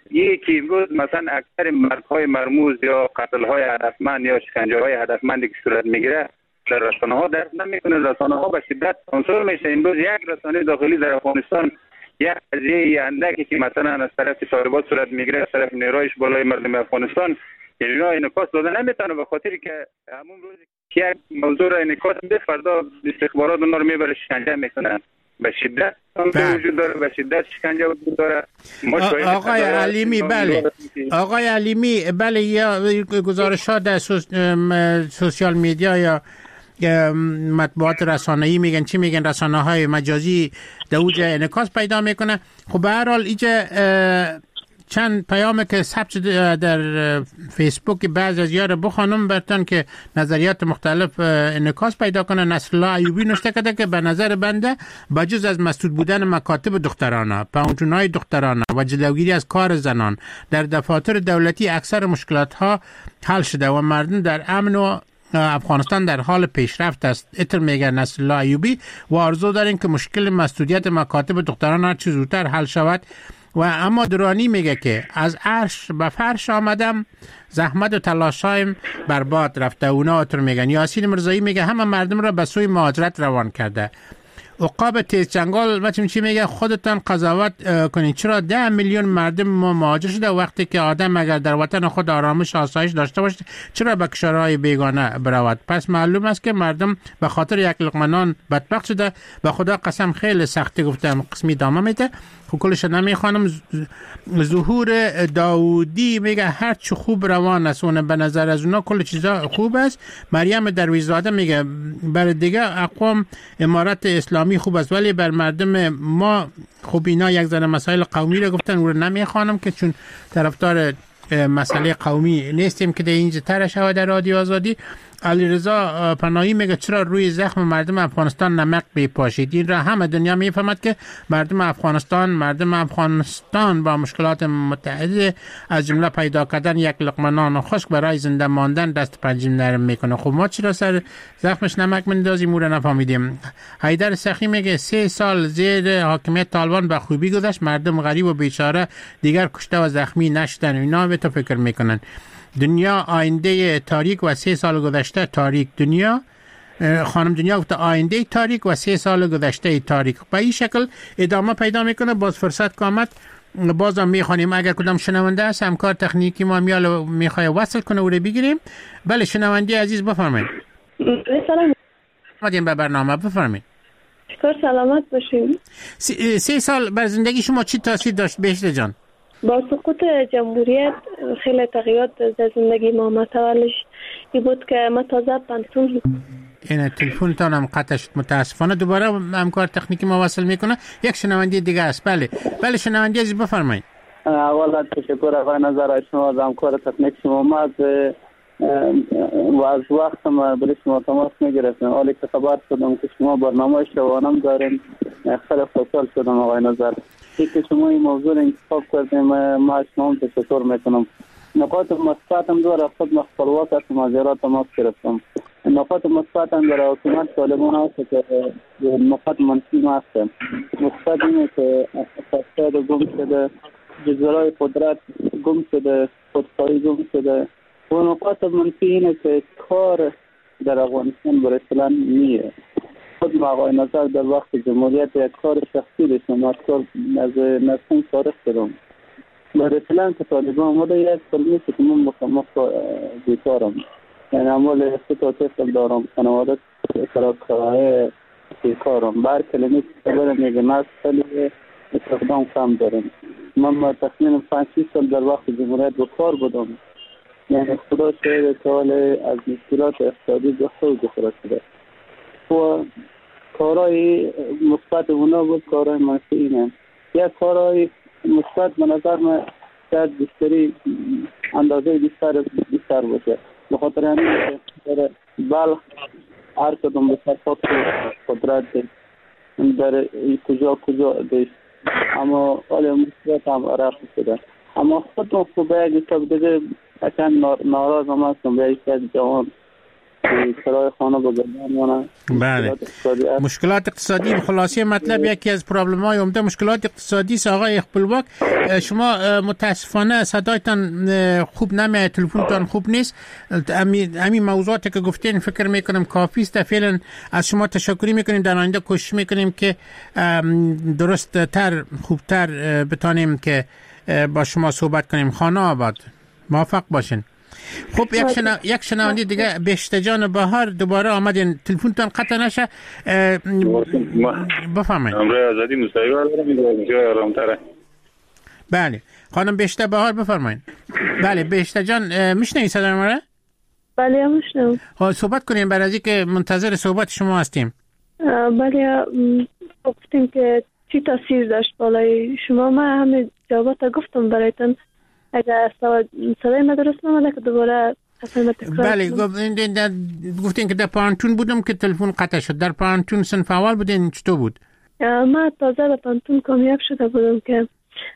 یکی امروز مثلا اکثر مرگ‌های مرموز یا قتل‌های هدفمند یا شکنجه‌های هدفمندی که صورت میگیره در رسانه‌ها درک نمی‌کنه. رسانه‌ها به شدت سانسور میشه. امروز یک رسانه داخلی در افغانستان یک قضیه اندکی که مثلا از طرف طالبان صورت میگیره، از طرف نیرویش بالای مردم افغانستان اینا انعکاس داده نمیتونه، به خاطری که همون روزی که یک موضوع را انعکاس بده فردا استخبارات اونها رو میبره شکنجه میکنن. به شدت وجود داره، به شدت شکنجه وجود داره. آقای علیمی آقای علیمی بله، یا گزارش‌ها در سوشال میدیا یا مطبوعات رسانه‌ای میگن چی میگن، رسانه‌های مجازی در اوج انعکاس پیدا میکنه. خب به هر حال اینجا چند پیام که ثبت در فیسبوک بعض از یار بخوانم برتن که نظریات مختلف انعکاس پیدا کنه. نصرالله ایوبی نوشته کرده که به نظر بنده بجز از مسدود بودن مکاتب دخترانه، پاونتون‌های دخترانه و جلوگیری از کار زنان در دفاتر دولتی اکثر مشکلات ها حل شده و مردم در امن و افغانستان در حال پیشرفت است. اتر میگه نصرالله ایوبی و آرزو داریم که مشکل مسدودیت مکاتب دختران هر چه زودتر حل شود. و اما درانی میگه که از عرش به فرش آمدم، زحمت و تلاشایم برباد رفته. اونا اتر میگن. یاسین مرزایی میگه همه مردم را به سوی مهاجرت روان کرده. عقاب تیز چنگال مثلا چی میگه خودتان قضاوت کنید چرا 10 میلیون مردم ما مهاجر شده وقتی که آدم اگر در وطن خود آرامش آسایش داشته باشه چرا به کشورهای بیگانه برود؟ پس معلوم است که مردم به خاطر یک لقمه نان بدبخت شده. به خدا قسم خیلی سختی گفتم. قسمی دامه میده. کلش نمیخوانم. ظهور داودی میگه هر چی خوب روان است اون به نظر از اونا کل چیزا خوب است. مریم درویزاده میگه بر دیگه اقوام امارت اسلامی خوب است ولی بر مردم ما خوب اینا یک ذره مسائل قومی رو گفتن اون رو نمیخوانم که چون طرفدار مسئله قومی نیستیم که در اینجا طرح شود در رادیو آزادی. علیرضا پناهی میگه چرا روی زخم مردم افغانستان نمک بپاشید؟ این را همه دنیا میفهمد که مردم افغانستان با مشکلات متعدد از جمله پیدا کردن یک لقمه نان خشک برای زنده ماندن دست پنجم نرم میکنه. خب ما چرا سر زخمش نمک مندازیم؟ او را نفهمیدیم. حیدر سخی میگه 3 سال زیر حاکمیت طالبان به خوبی گذشت، مردم غریب و بیچاره دیگر کشته و زخمی نشدن. اینا به تو فکر میکنن دنیا آینده تاریک و 3 سال گذشته تاریک. دنیا خانم دنیا گفته آینده تاریک و 3 سال گذشته تاریک. به این شکل ادامه پیدا میکنه. باز فرصت کامت بازم میخوانیم اگر کدام شنونده است همکار تکنیکی ما میخواد وصل کنه او رو بگیریم. بله شنونده عزیز بفرمایید. سلام. اومدیم به برنامه بفرمایید. شکر سلامت باشین. 3 سال بر زندگی شما چی تاثیر داشت بهشت جان؟ با سقوط جمهوریت خیلی تغییرات در زندگی ما متولش این بود که ما تازه پنتون این تلفنتان هم قطع شد متاسفانه. دوباره همکار تکنیکی ما وصل میکنه. یک شنونده دیگه است. بله شنونده عزیز بفرمایید. اولا تشکر آقای نظر شما از همکار تکنیک شما. ما از وقتم برای شما تماس میگرفتم حالی که خبر شدم که شما برنامه شبانم دارین خیلی خوشحال شدم آقای نظر که شما این موضوع رو انتخاب کردیم. ما شما تشکر میکنم. نقاط مثبتم داره خود مخفلوات از ماجرات تماس گرفتم. نقاط مثبتم در حکومت طالبان هست که نقاط منفی ما هست. مثبت اینه که فساد گم شده، جزرهای قدرت گم شده، خودخواهی گم شده. و نقاط منفی اینه که کار در افغانستان برای فلان نیه. خود آقای نظر در وقت جمهوریت یک کار شخصی داشتم. از کار از نسیم فارغ شدم. برای فلان که طالبان آمده یک کلمه که من بیکارم. یعنی عمال 3 تا 3 سال دارم. خانواده کارهای بیکارم. بر کلمه که برای میگه مسئله استخدام کم دارم. من تقریبا 5-6 سال در وقت جمهوریت به کار بودم. یعنی خدا شاید سال از مشکلات اقتصادی به خود خورد شده. و کارهای مثبت اونا بود، کارهای منفی اینه. یک کارهای مثبت به نظر من شاید بیشتری اندازه بیشتر باشه. به خاطر همین در بلخ هر کدوم به صرفات قدرت در کجا داشت. اما حالا مثبت هم رفت شده. اما خودم خوبه اگه سب دیگه اصلا ناراض هم هستم به یک جوان کرایه خانه بگردن یا بله. مشکلات اقتصادی خلاصه مطلب یکی از پرابلم های عمده مشکلات اقتصادی است. آقای اقبالباک، شما متاسفانه صدایتان خوب نمیاد، تلفنتان خوب نیست. همین موضوعاتی که گفتین فکر میکنم کافی است. فعلا از شما تشکر میکنیم، در آینده کوشش میکنیم که درست تر خوبتر بتانیم که با شما صحبت کنیم. خانه آباد، موفق باشین. خب یک شنونده دیگه، بهشته جان بهار، دوباره آمدین، تلفنتان قطع نشه. بفرمایید. امروز آزادی مصاحبه دارم، جای آرام‌تره. بله خانم بهشته بهار بفرمایید. بله بهشته جان میشنوید صدای ما را؟ بله میشنوم. خب صحبت کنیم، برای از که منتظر صحبت شما هستیم. بله گفتیم که چی تاثیر داشت بالای شما. من همه جوابات گفتم برایتون. اگر صدای ما درست نماده که دوباره بله گفتین که در پانتون بودم که تلفن قطع شد. در پانتون صنف اول بودین، چطور بود؟ ما تازه به پانتون کامیاب شده بودم که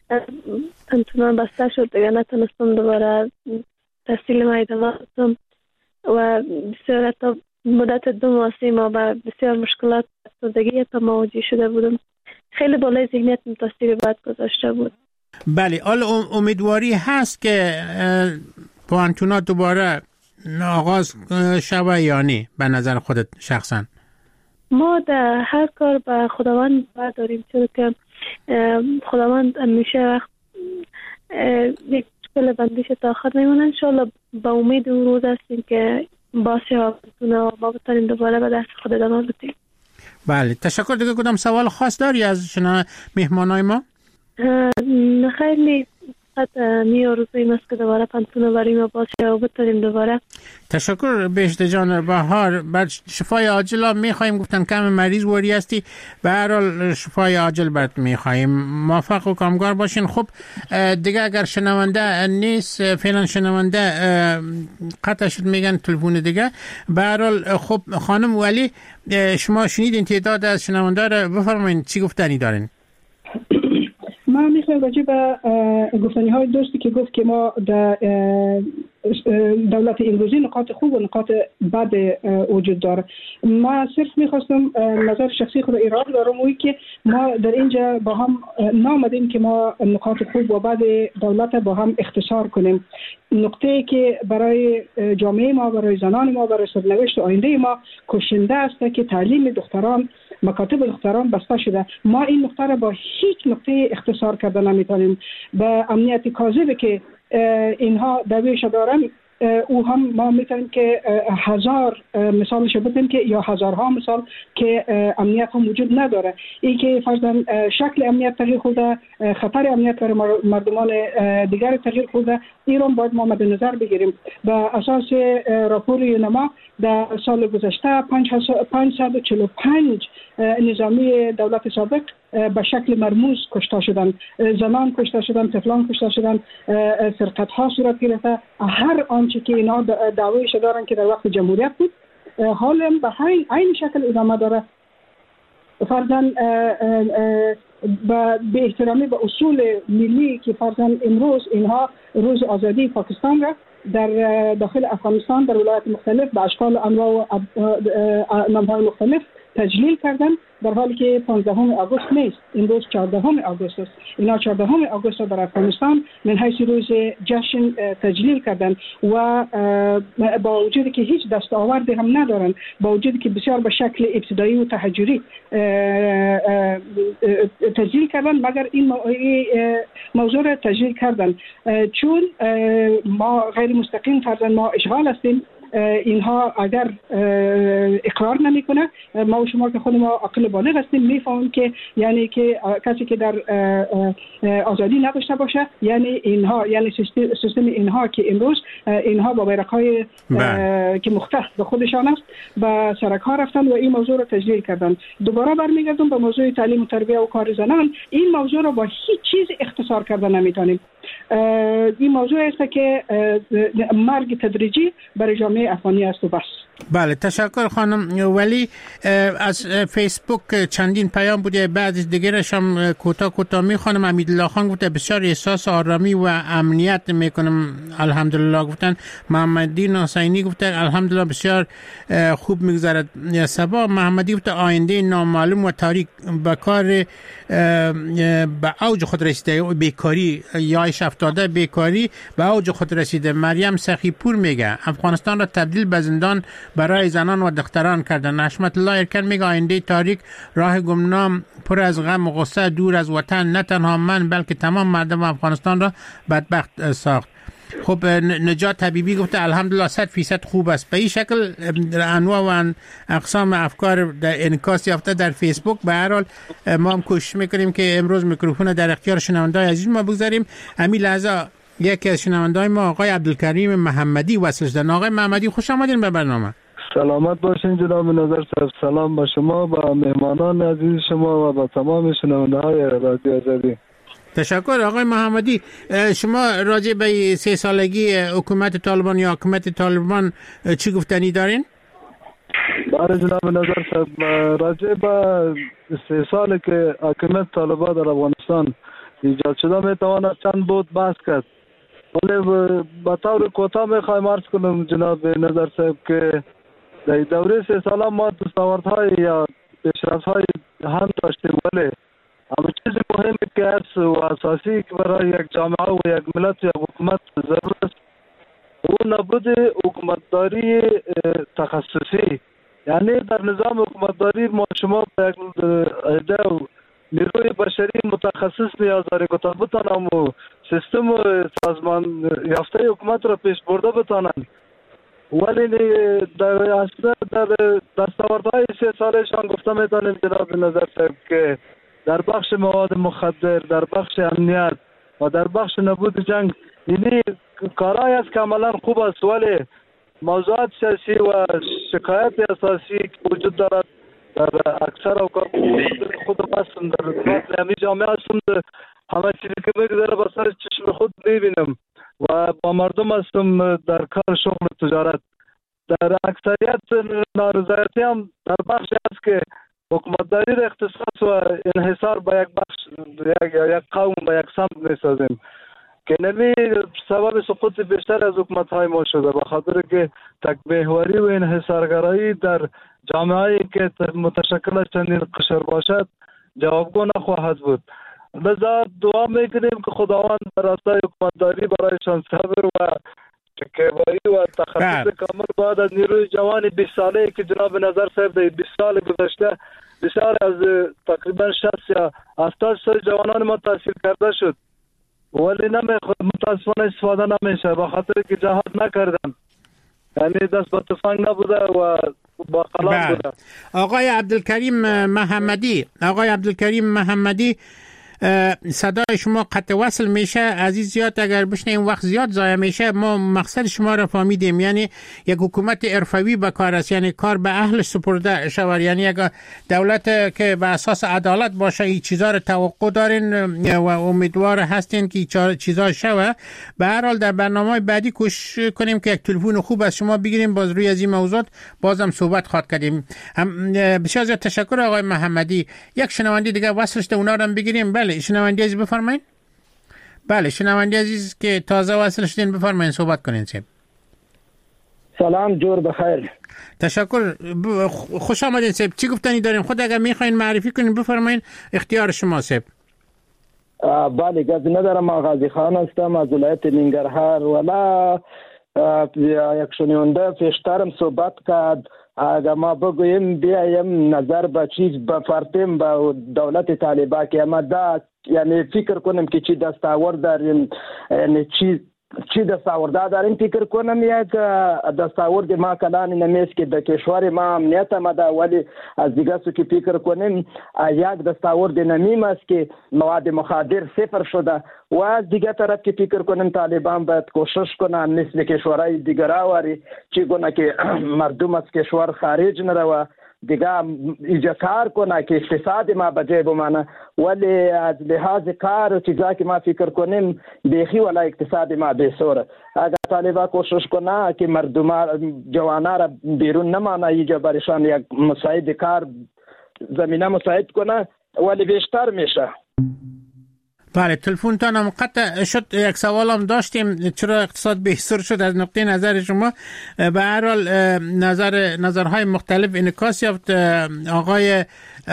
پانتون بسته شد دیگه، نتونستم دوباره تحصیل ما ادامه بدم و بسیار تا مدت 2 ماه 3 ماه با بسیار مشکلات افسردگی تا مواجه شده بودم. خیلی بالای ذهنیت تاثیر بد گذاشته بود. بله حالا امیدواری هست که پوانتونا دوباره آغاز شوه یا نه به نظر خودت شخصا؟ ما در هر کار به خداوند برداریم، چون که خداوند همیشه وقت یک مشکل بندیش تا آخر نمیمونه. انشاءالله با امید اون روز هستیم که باشه پوانتونا ما بتانیم دوباره به دست خود ادامه بدیم. بله تشکر. دیگه کدام سوال خاص داری از شما مهمانای ما؟ خیلی آرزوی است که دوباره پانتون برای ما باشه و بتونیم دوباره. تشکر بهشته جان بهار. بعد شفای عاجل میخوایم، گفتن کم مریض وری هستی، به هر حال شفای عاجل برات میخوایم. موفق و کامگار باشین. خب دیگه اگر شنونده نیست، فعلا شنونده قطع شد میگن تلفن دیگه. به هر حال خب خانم ولی شما شنیدین تعداد از شنونده را، بفرمایید چی گفتنی دارین؟ ما میخوایم راجع به گفتنی های دوستی که گفت که ما در دولت امروزی نقاط خوب و نقاط بد وجود داره. ما صرف میخواستم نظر شخصی خود ارائه دارم و که ما در اینجا با هم نامدیم که ما نقاط خوب و بد دولت با هم اختصار کنیم. نقطه‌ای که برای جامعه ما، برای زنان ما، برای سرنوشت آینده ما کشنده است که تعلیم دختران، مکاتب دختران بسته شده. ما این نقطه را با هیچ نقطه اختصار کرده نمیتونیم. به امنیت کاذبی که اینها دعویش دارن، او هم ما میتونیم که 1000 مثالش بدیم که یا هزارها مثال که امنیت هم وجود نداره. این که فرضاً شکل امنیت تغییر خورده، خطر امنیت برای مردمان دیگر تغییر خورده، این رو باید ما مد نظر بگیریم. به اساس راپور یونما در سال گذشته 545 نظامی دولت سابق به شکل مرموز کشته شدند، زنان کشته شدند، طفلان کشته شدند، سرقت ها صورت گرفته. هر آنچه که اینا دعویش دارن که در وقت جمهوریت بود حالا به این شکل ادامه داره. فرضاً به احترامی به اصول ملی که فرضاً امروز اینها روز آزادی پاکستان را در داخل افغانستان در ولایات مختلف به اشکال انواع و نام‌های مختلف تجلیل کردن، در حالی که 15 آگوست نیست، امروز 14 آگوست است. اینا 14 آگوست در افغانستان من حیث روز جشن تجلیل کردن و با وجودی که هیچ دستاوردی هم ندارن، با وجودی که بسیار به شکل ابتدایی و تحجری تجلیل کردن، مگر این موضوع را تجلیل کردن چون ما غیر مستقیم فرضاً ما اشغال هستیم. اینها اگر اقرار نمیکنه، ما و شما که خود ما عاقل بالغ هستیم میفهمیم که یعنی که کسی که در آزادی نداشته باشه یعنی اینها، یعنی سیستم اینها که امروز اینها با بیرق‌های که مختص به خودشان است به سرک ها رفتن و این موضوع رو تجلیل کردن. دوباره برمیگردم به موضوع تعلیم و تربیت و کار زنان. این موضوع رو با هیچ چیز اختصار کردن نمیتونیم. این موضوع است که مرگ تدریجی برای جامعه افغانی است و بس. بله تشکر خانم. ولی از فیسبوک چندین پیام بوده، بعد دیگرش هم کوتاه میخوانم. امیدالله خان گفته بسیار احساس آرامی و امنیت میکنم الحمدلله. گفتن محمدی حسینی گفته الحمدلله بسیار خوب میگذرد. صبا محمدی گفته آینده نامعلوم و تاریک به کار به اوج خود رسیده. بیکاری یا 70 بیکاری به اوج خود رسیده. مریم سخیپور میگه افغانستان را تبدیل به زندان برای زنان و دختران کردن. حشمت الله ارکن میگه آینده تاریک، راه گمنام پر از غم و غصه، دور از وطن، نه تنها من بلکه تمام مردم افغانستان را بدبخت ساخت. خب نجات حبیبی گفته الحمدلله 100% خوب است. به این شکل انواع و اقسام افکار در انعکاس یافته در فیسبوک. به هر حال ما هم کوشش میکنیم که امروز میکروفون در اختیار شنونده‌های عزیز ما بگذاریم. همین لحظه یکی از شنونده‌های ما آقای عبدالکریم محمدی وصل شدن. آقای محمدی خوش آمدین به برنامه. سلامت باشین جناب نظر صاحب. سلام با شما، با مهمانان عزیز شما و با تمام شنونده‌های رادیو آزادی. تشکر آقای محمدی. شما راجع به 3 سالگی حکومت طالبان یا حکومت طالبان چی گفتنی دارین؟ بله جناب نظر صاحب، راجع به 3 سال که حکومت طالبان در افغانستان ایجاد شده میتواند چند بود بحث کرد، ولی به طور کوتاه میخوایم عرض کنم جناب نظر صاحب که در دوره 3 ساله ما دستاوردهای یا پیشرفت‌های هم داشتیم، ولی اما چیز مهمی که است و اساسی که برای یک جامعه و یک ملت و یک حکومت ضرورت است او نبود حکومتداری تخصصی. یعنی در نظام حکومتداری ما شما به یک عده نیروی بشری متخصص نیاز داریم که تا بتانم و سیستم و سازمان یافته حکومت را پیش برده بتانند، ولی در دستاوردهای 3 سالشان گفته میتونیم جناب نظر صاحب که در بخش مواد مخدر، در بخش امنیت و در بخش نبود جنگ اینی کارهای است که عملا خوب است، ولی موضوعات سیاسی و شکایت اساسی که وجود دارد در اکثر اوقات خود هستم در همی جامعه هستم، همه چیزی که بگذاره با سر چشم خود میبینم و با مردم هستم در کار شغل تجارت. در اکثریت نارضایتی هم در بخشی است که حکومتداری را اختصاص و انحصار به یک بخش یک قوم به یک سمت میسازیم که نمی سبب سقوط بیشتر از حکومت‌های ما شده، به خاطر که تک‌محوری و انحصارگرایی در جامعه‌ای که متشکل از چندین قشر باشد جوابگو نخواهد بود. لذا دعا میکنیم که خداوند در راستای حکومتداری برایشان صبر و تکیواری و تخصص کامل بعد از نیروی جوان 20 ساله که جناب نظر صاحب در 20 سال گذشته بسیار از تقریبا 60 یا 70 سال جوانان ما تحصیل کرده شد، ولی متاسفانه استفاده نمیشه به خاطر که جهاد نکردن، یعنی دست به تفنگ نبوده و با قلم بوده. آقای عبدالکریم محمدی صدای شما قطع وصل میشه. عزیز زیاد اگر بشنیم وقت زیاد ضایع میشه. ما مقصد شما را فهمیدیم، یعنی یک حکومت حرفه‌ای به کار است، یعنی کار به اهل سپرده شود، یعنی یک دولت که به اساس عدالت باشه. این چیزا را توقع دارین و امیدوار هستین که چیزا شود. به هر حال در برنامه بعدی کوشش کنیم که یک تلفن خوب از شما بگیریم، باز روی از این موضوعات بازم صحبت خواهد کردیم. بسیار زیاد تشکر آقای محمدی. یک شنونده دیگه وصل شده، اونا رو هم بگیریم. بله شنونده عزیز بفرمایید. بله شنونده عزیز که تازه وصل شدین بفرمایید صحبت کنین. سلام، جور بخیر. تشکر، خوش آمدین صاحب. چی گفتنی دارین؟ خود اگر میخواین معرفی کنین بفرمایید، اختیار شما صاحب. بله گذی ندارم، غازی خان هستم از ولایت ننگرهار. ولی یک شنونده پیشترم صحبت کرد، اگر ما بگویم بیایم نظر به چیز بفرتیم به دولت طالبان که ما دا یعنی فکر کنم که چی دستاورد داریم، یعنی چی دستاورد داریم فکر کنم. یک دستاورد ما کلان نمیست که در کشور ما امنیت ما دا، ولی از دیگه سو که فکر کنیم یک دستاورد نمیم است که مواد مخدر صفر شده و از دیگه طرف که فکر کنیم طالبان باید کوشش کنن مثل کشورهای دیگر آوری چگونه که مردم از کشور خارج نروه دیگه ایجا کار کنه که اقتصاد ما به جای بمانه، ولی از لحاظ کار و چیزا که ما فکر کنیم بیخی ولی اقتصاد ما بیسوره. اگر طالبا کوشش کنه که مردم جوانا را بیرون نمانه، ایجا برشان یک مساعد کار زمینه مساعد کنه ولی بیشتر میشه. بله، تلفن تانم قطع شد. یک سوالم داشتیم چرا اقتصاد بهتر شد از نقطه نظر شما. به هر حال نظرهای مختلف انعکاس یافت. آقای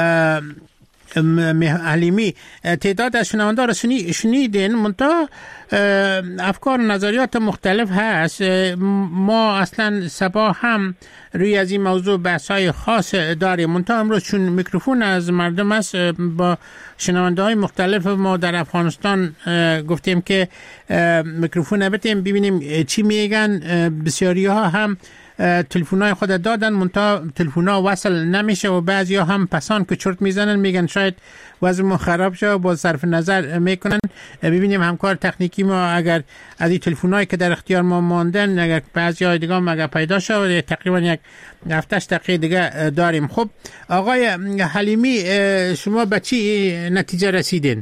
حلیمی، تعداد از شنونده را شنیدین، منتها افکار و نظریات مختلف هست. ما اصلا صبح هم روی از این موضوع بحث‌های خاص داریم، منتها امروز چون میکروفون از مردم است، با شنونده های مختلف ما در افغانستان گفتیم که میکروفون بتیم ببینیم چی میگن. بسیاری ها هم تلفن‌های خود دادن، منتها تلفن‌ها وصل نمیشه و بعضیا هم پسان که چرت میزنن، میگن شاید وضع ما خراب شه و با صرف نظر میکنن. ببینیم همکار تکنیکی ما اگر از این تلفن‌هایی که در اختیار ما ماندن، اگر بعضیا دیگه هم اگر پیدا شه، تقریبا یک 7 دقیقه دیگه داریم. خب آقای حلیمی، شما به چی نتیجه رسیدین؟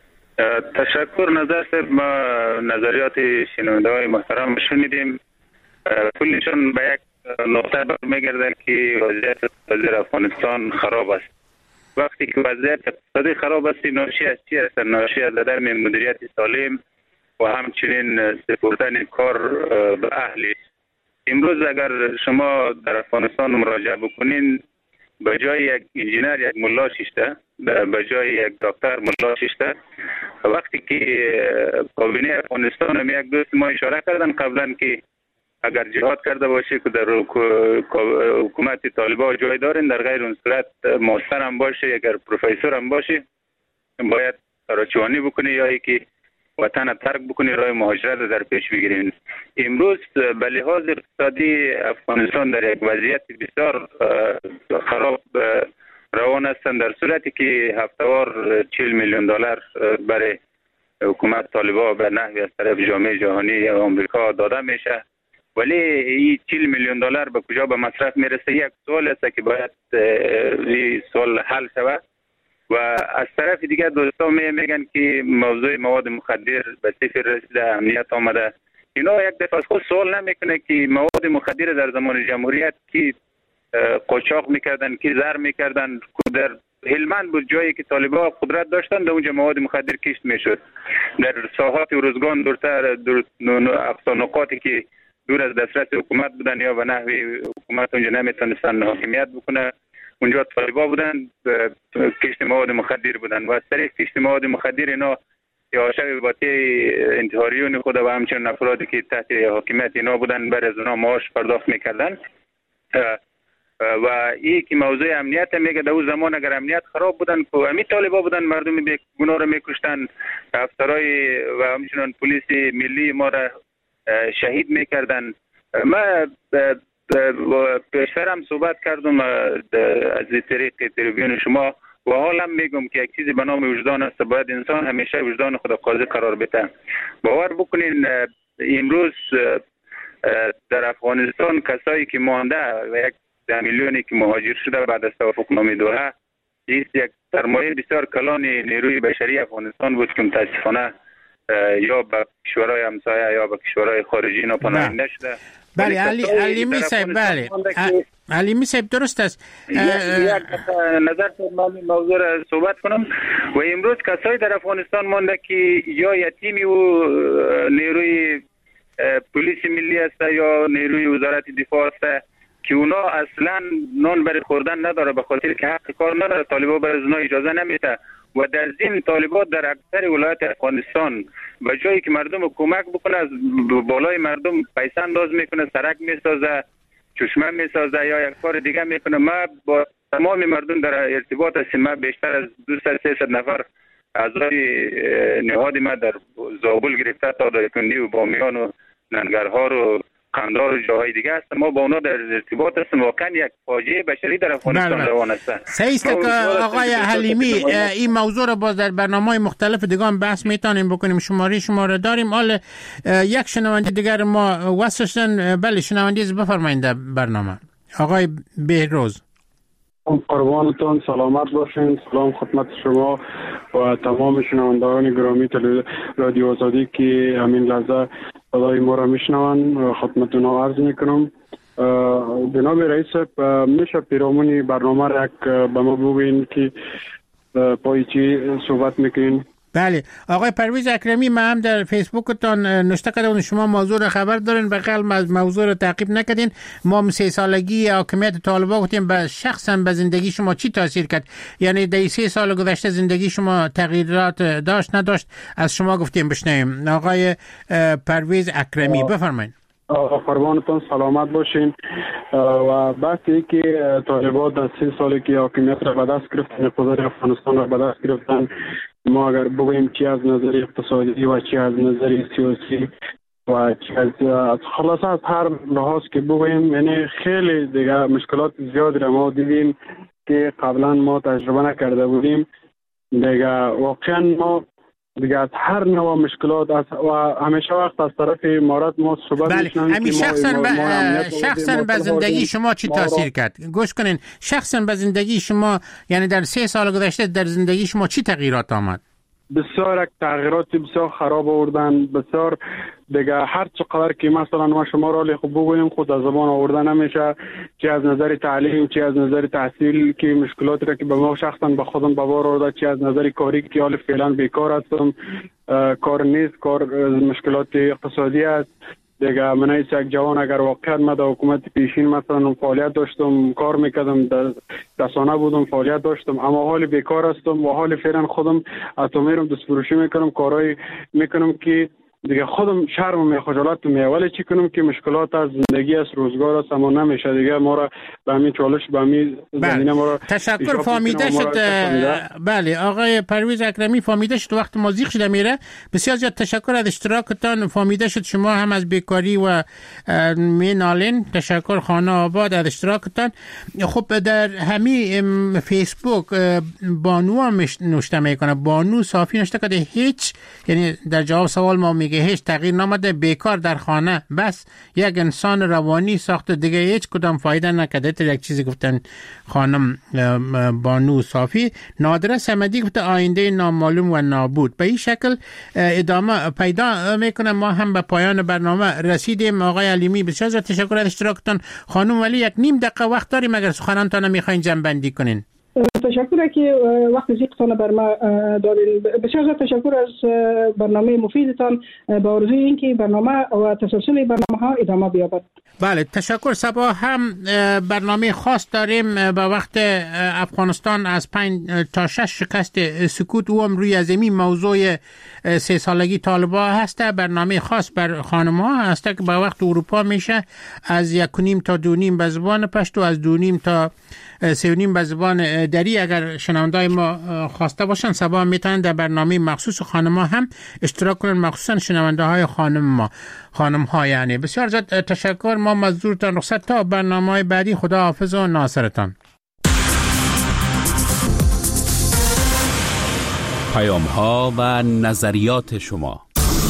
تشکر. ما نظریات شنونده‌های محترم شنیدیم. کلشون به یک نقطه برمیگردن که وضعیت اقتصادی افغانستان خراب است. وقتی که وضعیت اقتصادی خراب است، ناشی از چی است؟ ناشی از عدم مدیریت سالم و همچنین سپردن کار به اهل. امروز اگر شما در افغانستان مراجعه بکنین، به جای یک انجینر یک ملا شیشته، به جای یک دکتر ملا شیشته. وقتی که کابینه افغانستان هم یک دوست ما اشاره کردن قبلا که اگر جهاد کرده باشه که در حکومت طالبان جای دارین، در غیر اون صورت ماستر هم باشه، اگر پروفسور هم باشه، باید کراچوانی بکنی یا که وطن ترک بکنی، راه مهاجرت در پیش بگیرین. امروز به لحاظ اقتصادی افغانستان در یک وضعیت بسیار خراب روان هستند، در صورتی که هفته‌وار 40 میلیون دلار برای حکومت طالبان به نحوی از طرف جامعه جهانی آمریکا داده میشه. ولی این 40 میلیون دلار به کجا به مصرف میرسه؟ یک سوال است که باید این سوال حل شود. و از طرف دیگه دوستان میگن که موضوع مواد مخدر به صفر رسیده، امنیت آمده. اینا یک دفعه خود سوال نمیکنه که مواد مخدر در زمان جمهوریت کی قاچاق میکردن، کی زر میکردن. در هلمند بود جایی که طالبان قدرت داشتن، در اونجا مواد مخدر کشت میشد. در ساحات روزگان دورتر اقصا نقاطی که دور از دسترس حکومت بودن یا به نحوی حکومت اونجا نمیتونستن حاکمیت بکنه، اونجا طالبا بودن، کشت مواد مخدر بودن و از طریق کشت مواد مخدر اینا یا شبکه انتحاریون خود و همچنین افرادی که تحت حاکمیت اینا بودن بر از اونا معاش پرداخت میکردن. و این که موضوع امنیت میگه، در اون زمان اگر امنیت خراب بودن که امی طالبا بودن، مردم گناه رو میکشتن، افسرای و همچنین پلیس ملی ما را شهید میکردن. ما پیشتر هم صحبت کردم از طریق تلویزیون شما و حالم میگم که یک چیزی به نام وجدان است، باید انسان همیشه وجدان خود قاضی قرار بده. باور بکنین امروز در افغانستان کسایی که مانده و یک 10 میلیونی که مهاجر شده بعد از توافقنامه دوحه، یک سرمایه بسیار کلان نیروی بشری افغانستان بود که متاسفانه یا به کشورهای همسایه یا به کشورهای خارجی اینا پناهنده نشده. بله علیمی صاحب، بله علیمی صاحب درست است. یک نظر من موضوع را صحبت کنم. و امروز کسایی در افغانستان مانده که یا یتیمی و نیروی پلیس ملی است یا نیروی وزارت دفاع است که اونا اصلا نان برای خوردن نداره، به خاطر که حق کار نداره، طالبان برای اونا اجازه نمیده. و در ضمن طالبان در اکثر ولایت افغانستان به جایی که مردم کمک بکنه، از بالای مردم پیسه انداز میکنه، سرک میسازه، چشمه میسازه یا یک کار دیگه میکنه. ما با تمام مردم در ارتباط هستیم. ما بیشتر از 200-300 نفر اعضای نهاد ما در زابل گرفته تا دایکنی و بامیان و ننگرهار و قندار و جاهای دیگه هست، ما با اونا در ارتباط هستیم. واقعا یک فاجعه بشری در افغانستان روان است. صحیح است آقای حلیمی، این موضوع رو باز در برنامه‌های مختلف دیگه هم بحث میتونیم بکنیم. شماره داریم. حالا یک شنونده دیگر ما واسشن. بله شنونده بفرمایید در برنامه. آقای بهروز. قربانتون، سلامت باشین. سلام خدمت شما و تمام شنوندگان گرامی رادیو آزادی که همین لحظه صدای ما را میشنوند خدمتتون عرض میکنم. جناب رئیس، میشه پیرامون برنامه را به ما بگوین که پای چی صحبت میکنین؟ بله آقای پرویز اکرمی، ما هم در فیسبوکتان نوشته کردیم شما موضوع را خبر دارین، بغل موضوع را تعقیب نکردین. ما 3 سالگی حاکمیت طالبان گفتیم به شخصا به زندگی شما چی تاثیر کرد؟ یعنی در 3 سال گذشته زندگی شما تغییرات داشت نداشت؟ از شما گفتیم بشنویم. آقای پرویز اکرمی بفرمایید. قربانتون، سلامت باشین. و بحثی که طالبان در 3 سالی که حاکمیت را به دست گرفتن، اقتدار افغانستان را به دست گرفتن، ما اگر بگوییم چی از نظر اقتصادی و چی از نظر سیاسی و چی از خلاصه از هر لحاظ که بگوییم، یعنی خیلی دیگه مشکلات زیادی را ما دیدیم که قبلا ما تجربه نکرده بودیم. دیگه واقعا ما دیگه از هر نوع مشکلات و همیشه وقت از طرف امارات ما صحبت می‌کنیم. همین شخصا به زندگی شما چی تاثیر کرد؟ گوش کنین، شخصا به زندگی شما، یعنی در 3 سال گذشته در زندگی شما چی تغییرات آمد؟ بسیار تغییرات بسیار خراب آوردن. بسیار دیگه هر چقدر که مثلا ما شما را خوب بگوییم خود از زبان آورده نمیشه، چه از نظر تعلیم، چه از نظر تحصیل که مشکلاتی را که به ما شخصا به خودم به بار آورده، چه از نظر کاری که حال فعلا بیکار هستم، کار نیست، کار مشکلات اقتصادی است. دیگه من یک جوان اگر واقعا من در حکومت پیشین مثلا فعالیت داشتم، کار میکردم، در رسانه بودم، فعالیت داشتم، اما حال بیکار هستم و حال فعلا خودم اتمیرم دست فروشی میکنم، کارهای میکنم که دیگه خودم شرم و خجالت میاد. ولی چی کنم که مشکلات از زندگی است، روزگار است، اما نمیشه دیگه ما را به همین چالش، به همین زمینه ما را تشکر فهمیده شد. بله آقای پرویز اکرمی، فهمیده شد وقت ما زیغ شده میره. بسیار زیاد تشکر از اشتراکتان. فهمیده شد شما هم از بیکاری و مینالین. تشکر خانه آباد از اشتراکتان. خب در همین فیسبوک بانو هم نوشته میکنه، بانو صافی نوشته کرده هیچ، یعنی در جواب سوال ما میگه هیچ تغییر نامده، بیکار در خانه، بس یک انسان روانی ساخته، دیگه هیچ کدام فایده نکرده. تا یک چیزی گفتن خانم بانو صافی. نادره صمدی گفته آینده نامعلوم و نابود. به این شکل ادامه پیدا میکنه. ما هم به پایان برنامه رسیدیم. آقای علیمی بسیار تشکر از اشتراکتان. خانم ولی 1.5 دقیقه وقت داریم اگر سخنانتان میخواین جمع بندی کنین. تشکر که وقت زیادتان بر ما دارین. بسیار تشکر از برنامه مفیدتان. با آرزوی اینکه برنامه و تسلسل برنامه ها ادامه بیابد. بله تشکر. صبح هم برنامه خاص داریم به وقت افغانستان از 5 تا 6 شکست سکوت و هم روی ازمی موضوع 3 سالگی طالبان هست. برنامه خاص بر خانم ها هست که به وقت اروپا میشه از 1.5 تا 2.5 به زبان پشتو، از 2.5 تا 3.5 به زبان دری. اگر شنوندای ما خواسته باشن صبح میتونن در برنامه مخصوص خانم ها هم اشتراک کنن، مخصوصا شنونده های خانم ها یعنی. بسیار زیاد تشکر. ما مزدورتان رخصت تا برنامه های بعدی. خدا حافظ و ناصرتان. پیام ها و نظریات شما.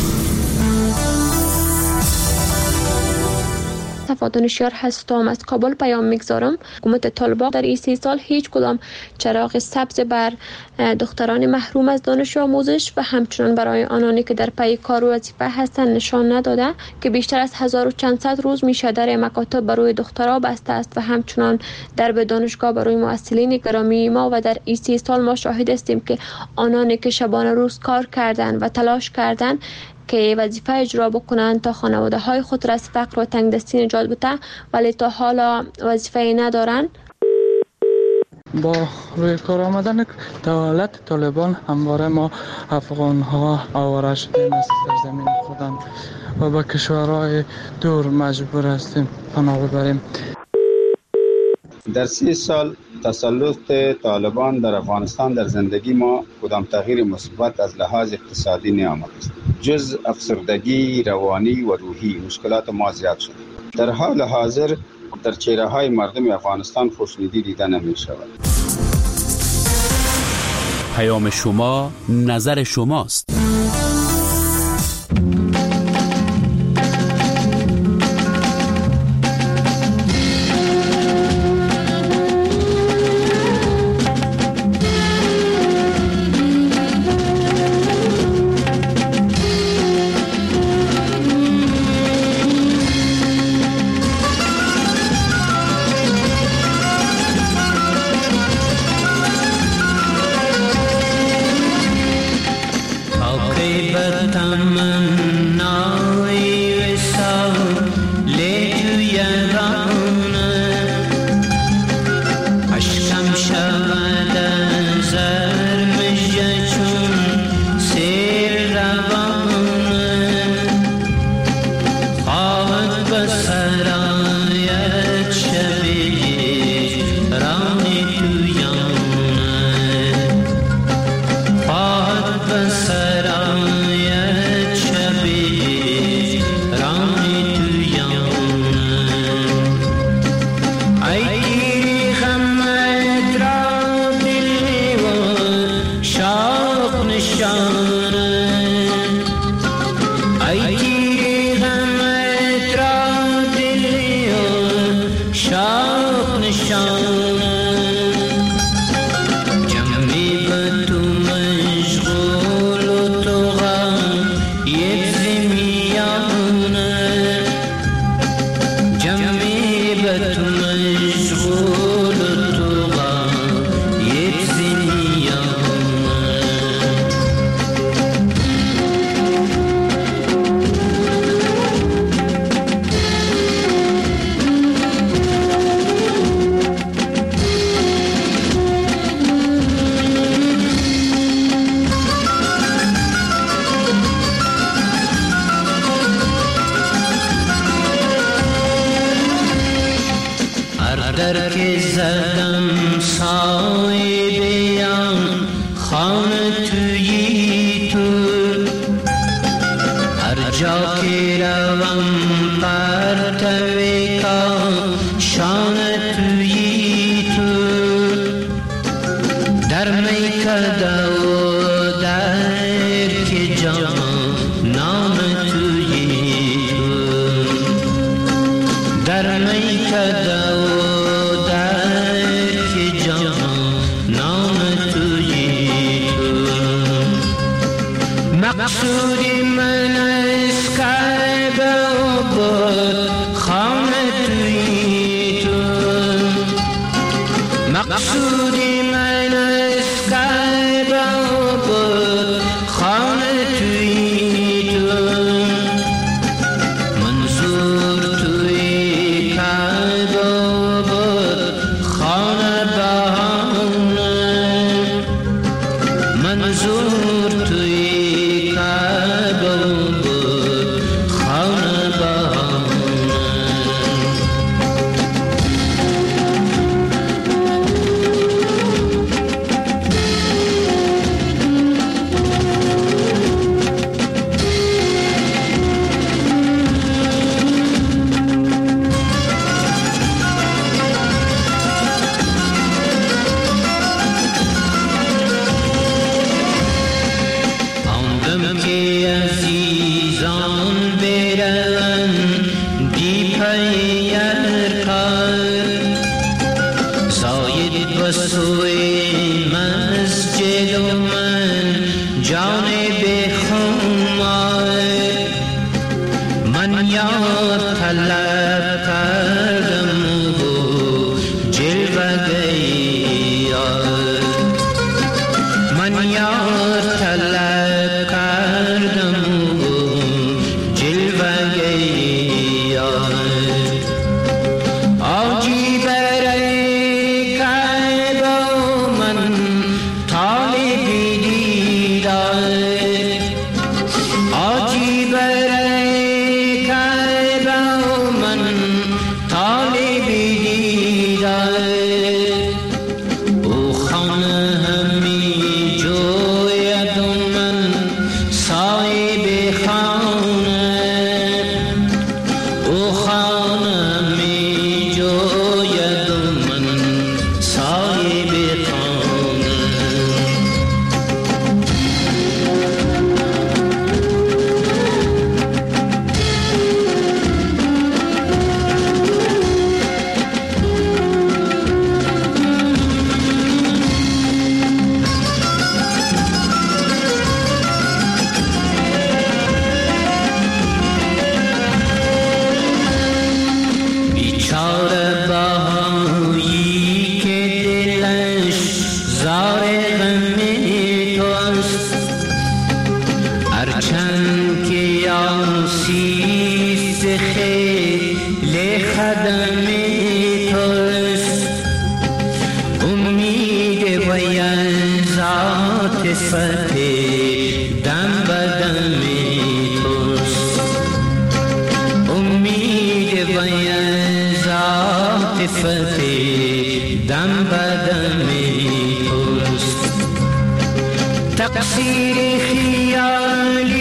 دانشیار هستم، از کابل پیام میگذارم. حکومت طالبان در این 3 سال هیچ کدام چراغ سبز بر دختران محروم از دانش و آموزش و همچنان برای آنانی که در پی کار و وظیفه هستند نشان نداده که بیشتر از 1400 روز میشه در مکاتب برای دخترها بسته است و همچنان در به دانشگاه برای مؤثرین گرامی ما. و در این 3 سال ما شاهد هستیم که آنانی که شبانه روز کار کردن و تلاش کردن که وظیفه اجرا بکنند تا خانواده های خود را از فقر و تنگدستی نجات بده، ولی تا حالا وظیفه ندارن. با روی کار آمدن دولت طالبان همواره ما افغان ها آواره شدیم از سرزمین خودم و به کشورهای دور مجبور هستیم پناه ببریم. در 3 سال تسلط طالبان در افغانستان در زندگی ما کدام تغییر مثبت از لحاظ اقتصادی نیامد است. جز افسردگی روانی و روحی مشکلات ما زیاد شد. در حال حاضر در چهره های مردم افغانستان خوشنودی دیده نمی شود. پیام شما نظر شماست. طالبی دیدار وی ذات فتح دم بدم توست امید وی ذات فتح دم بدم توست تقصیر خیالی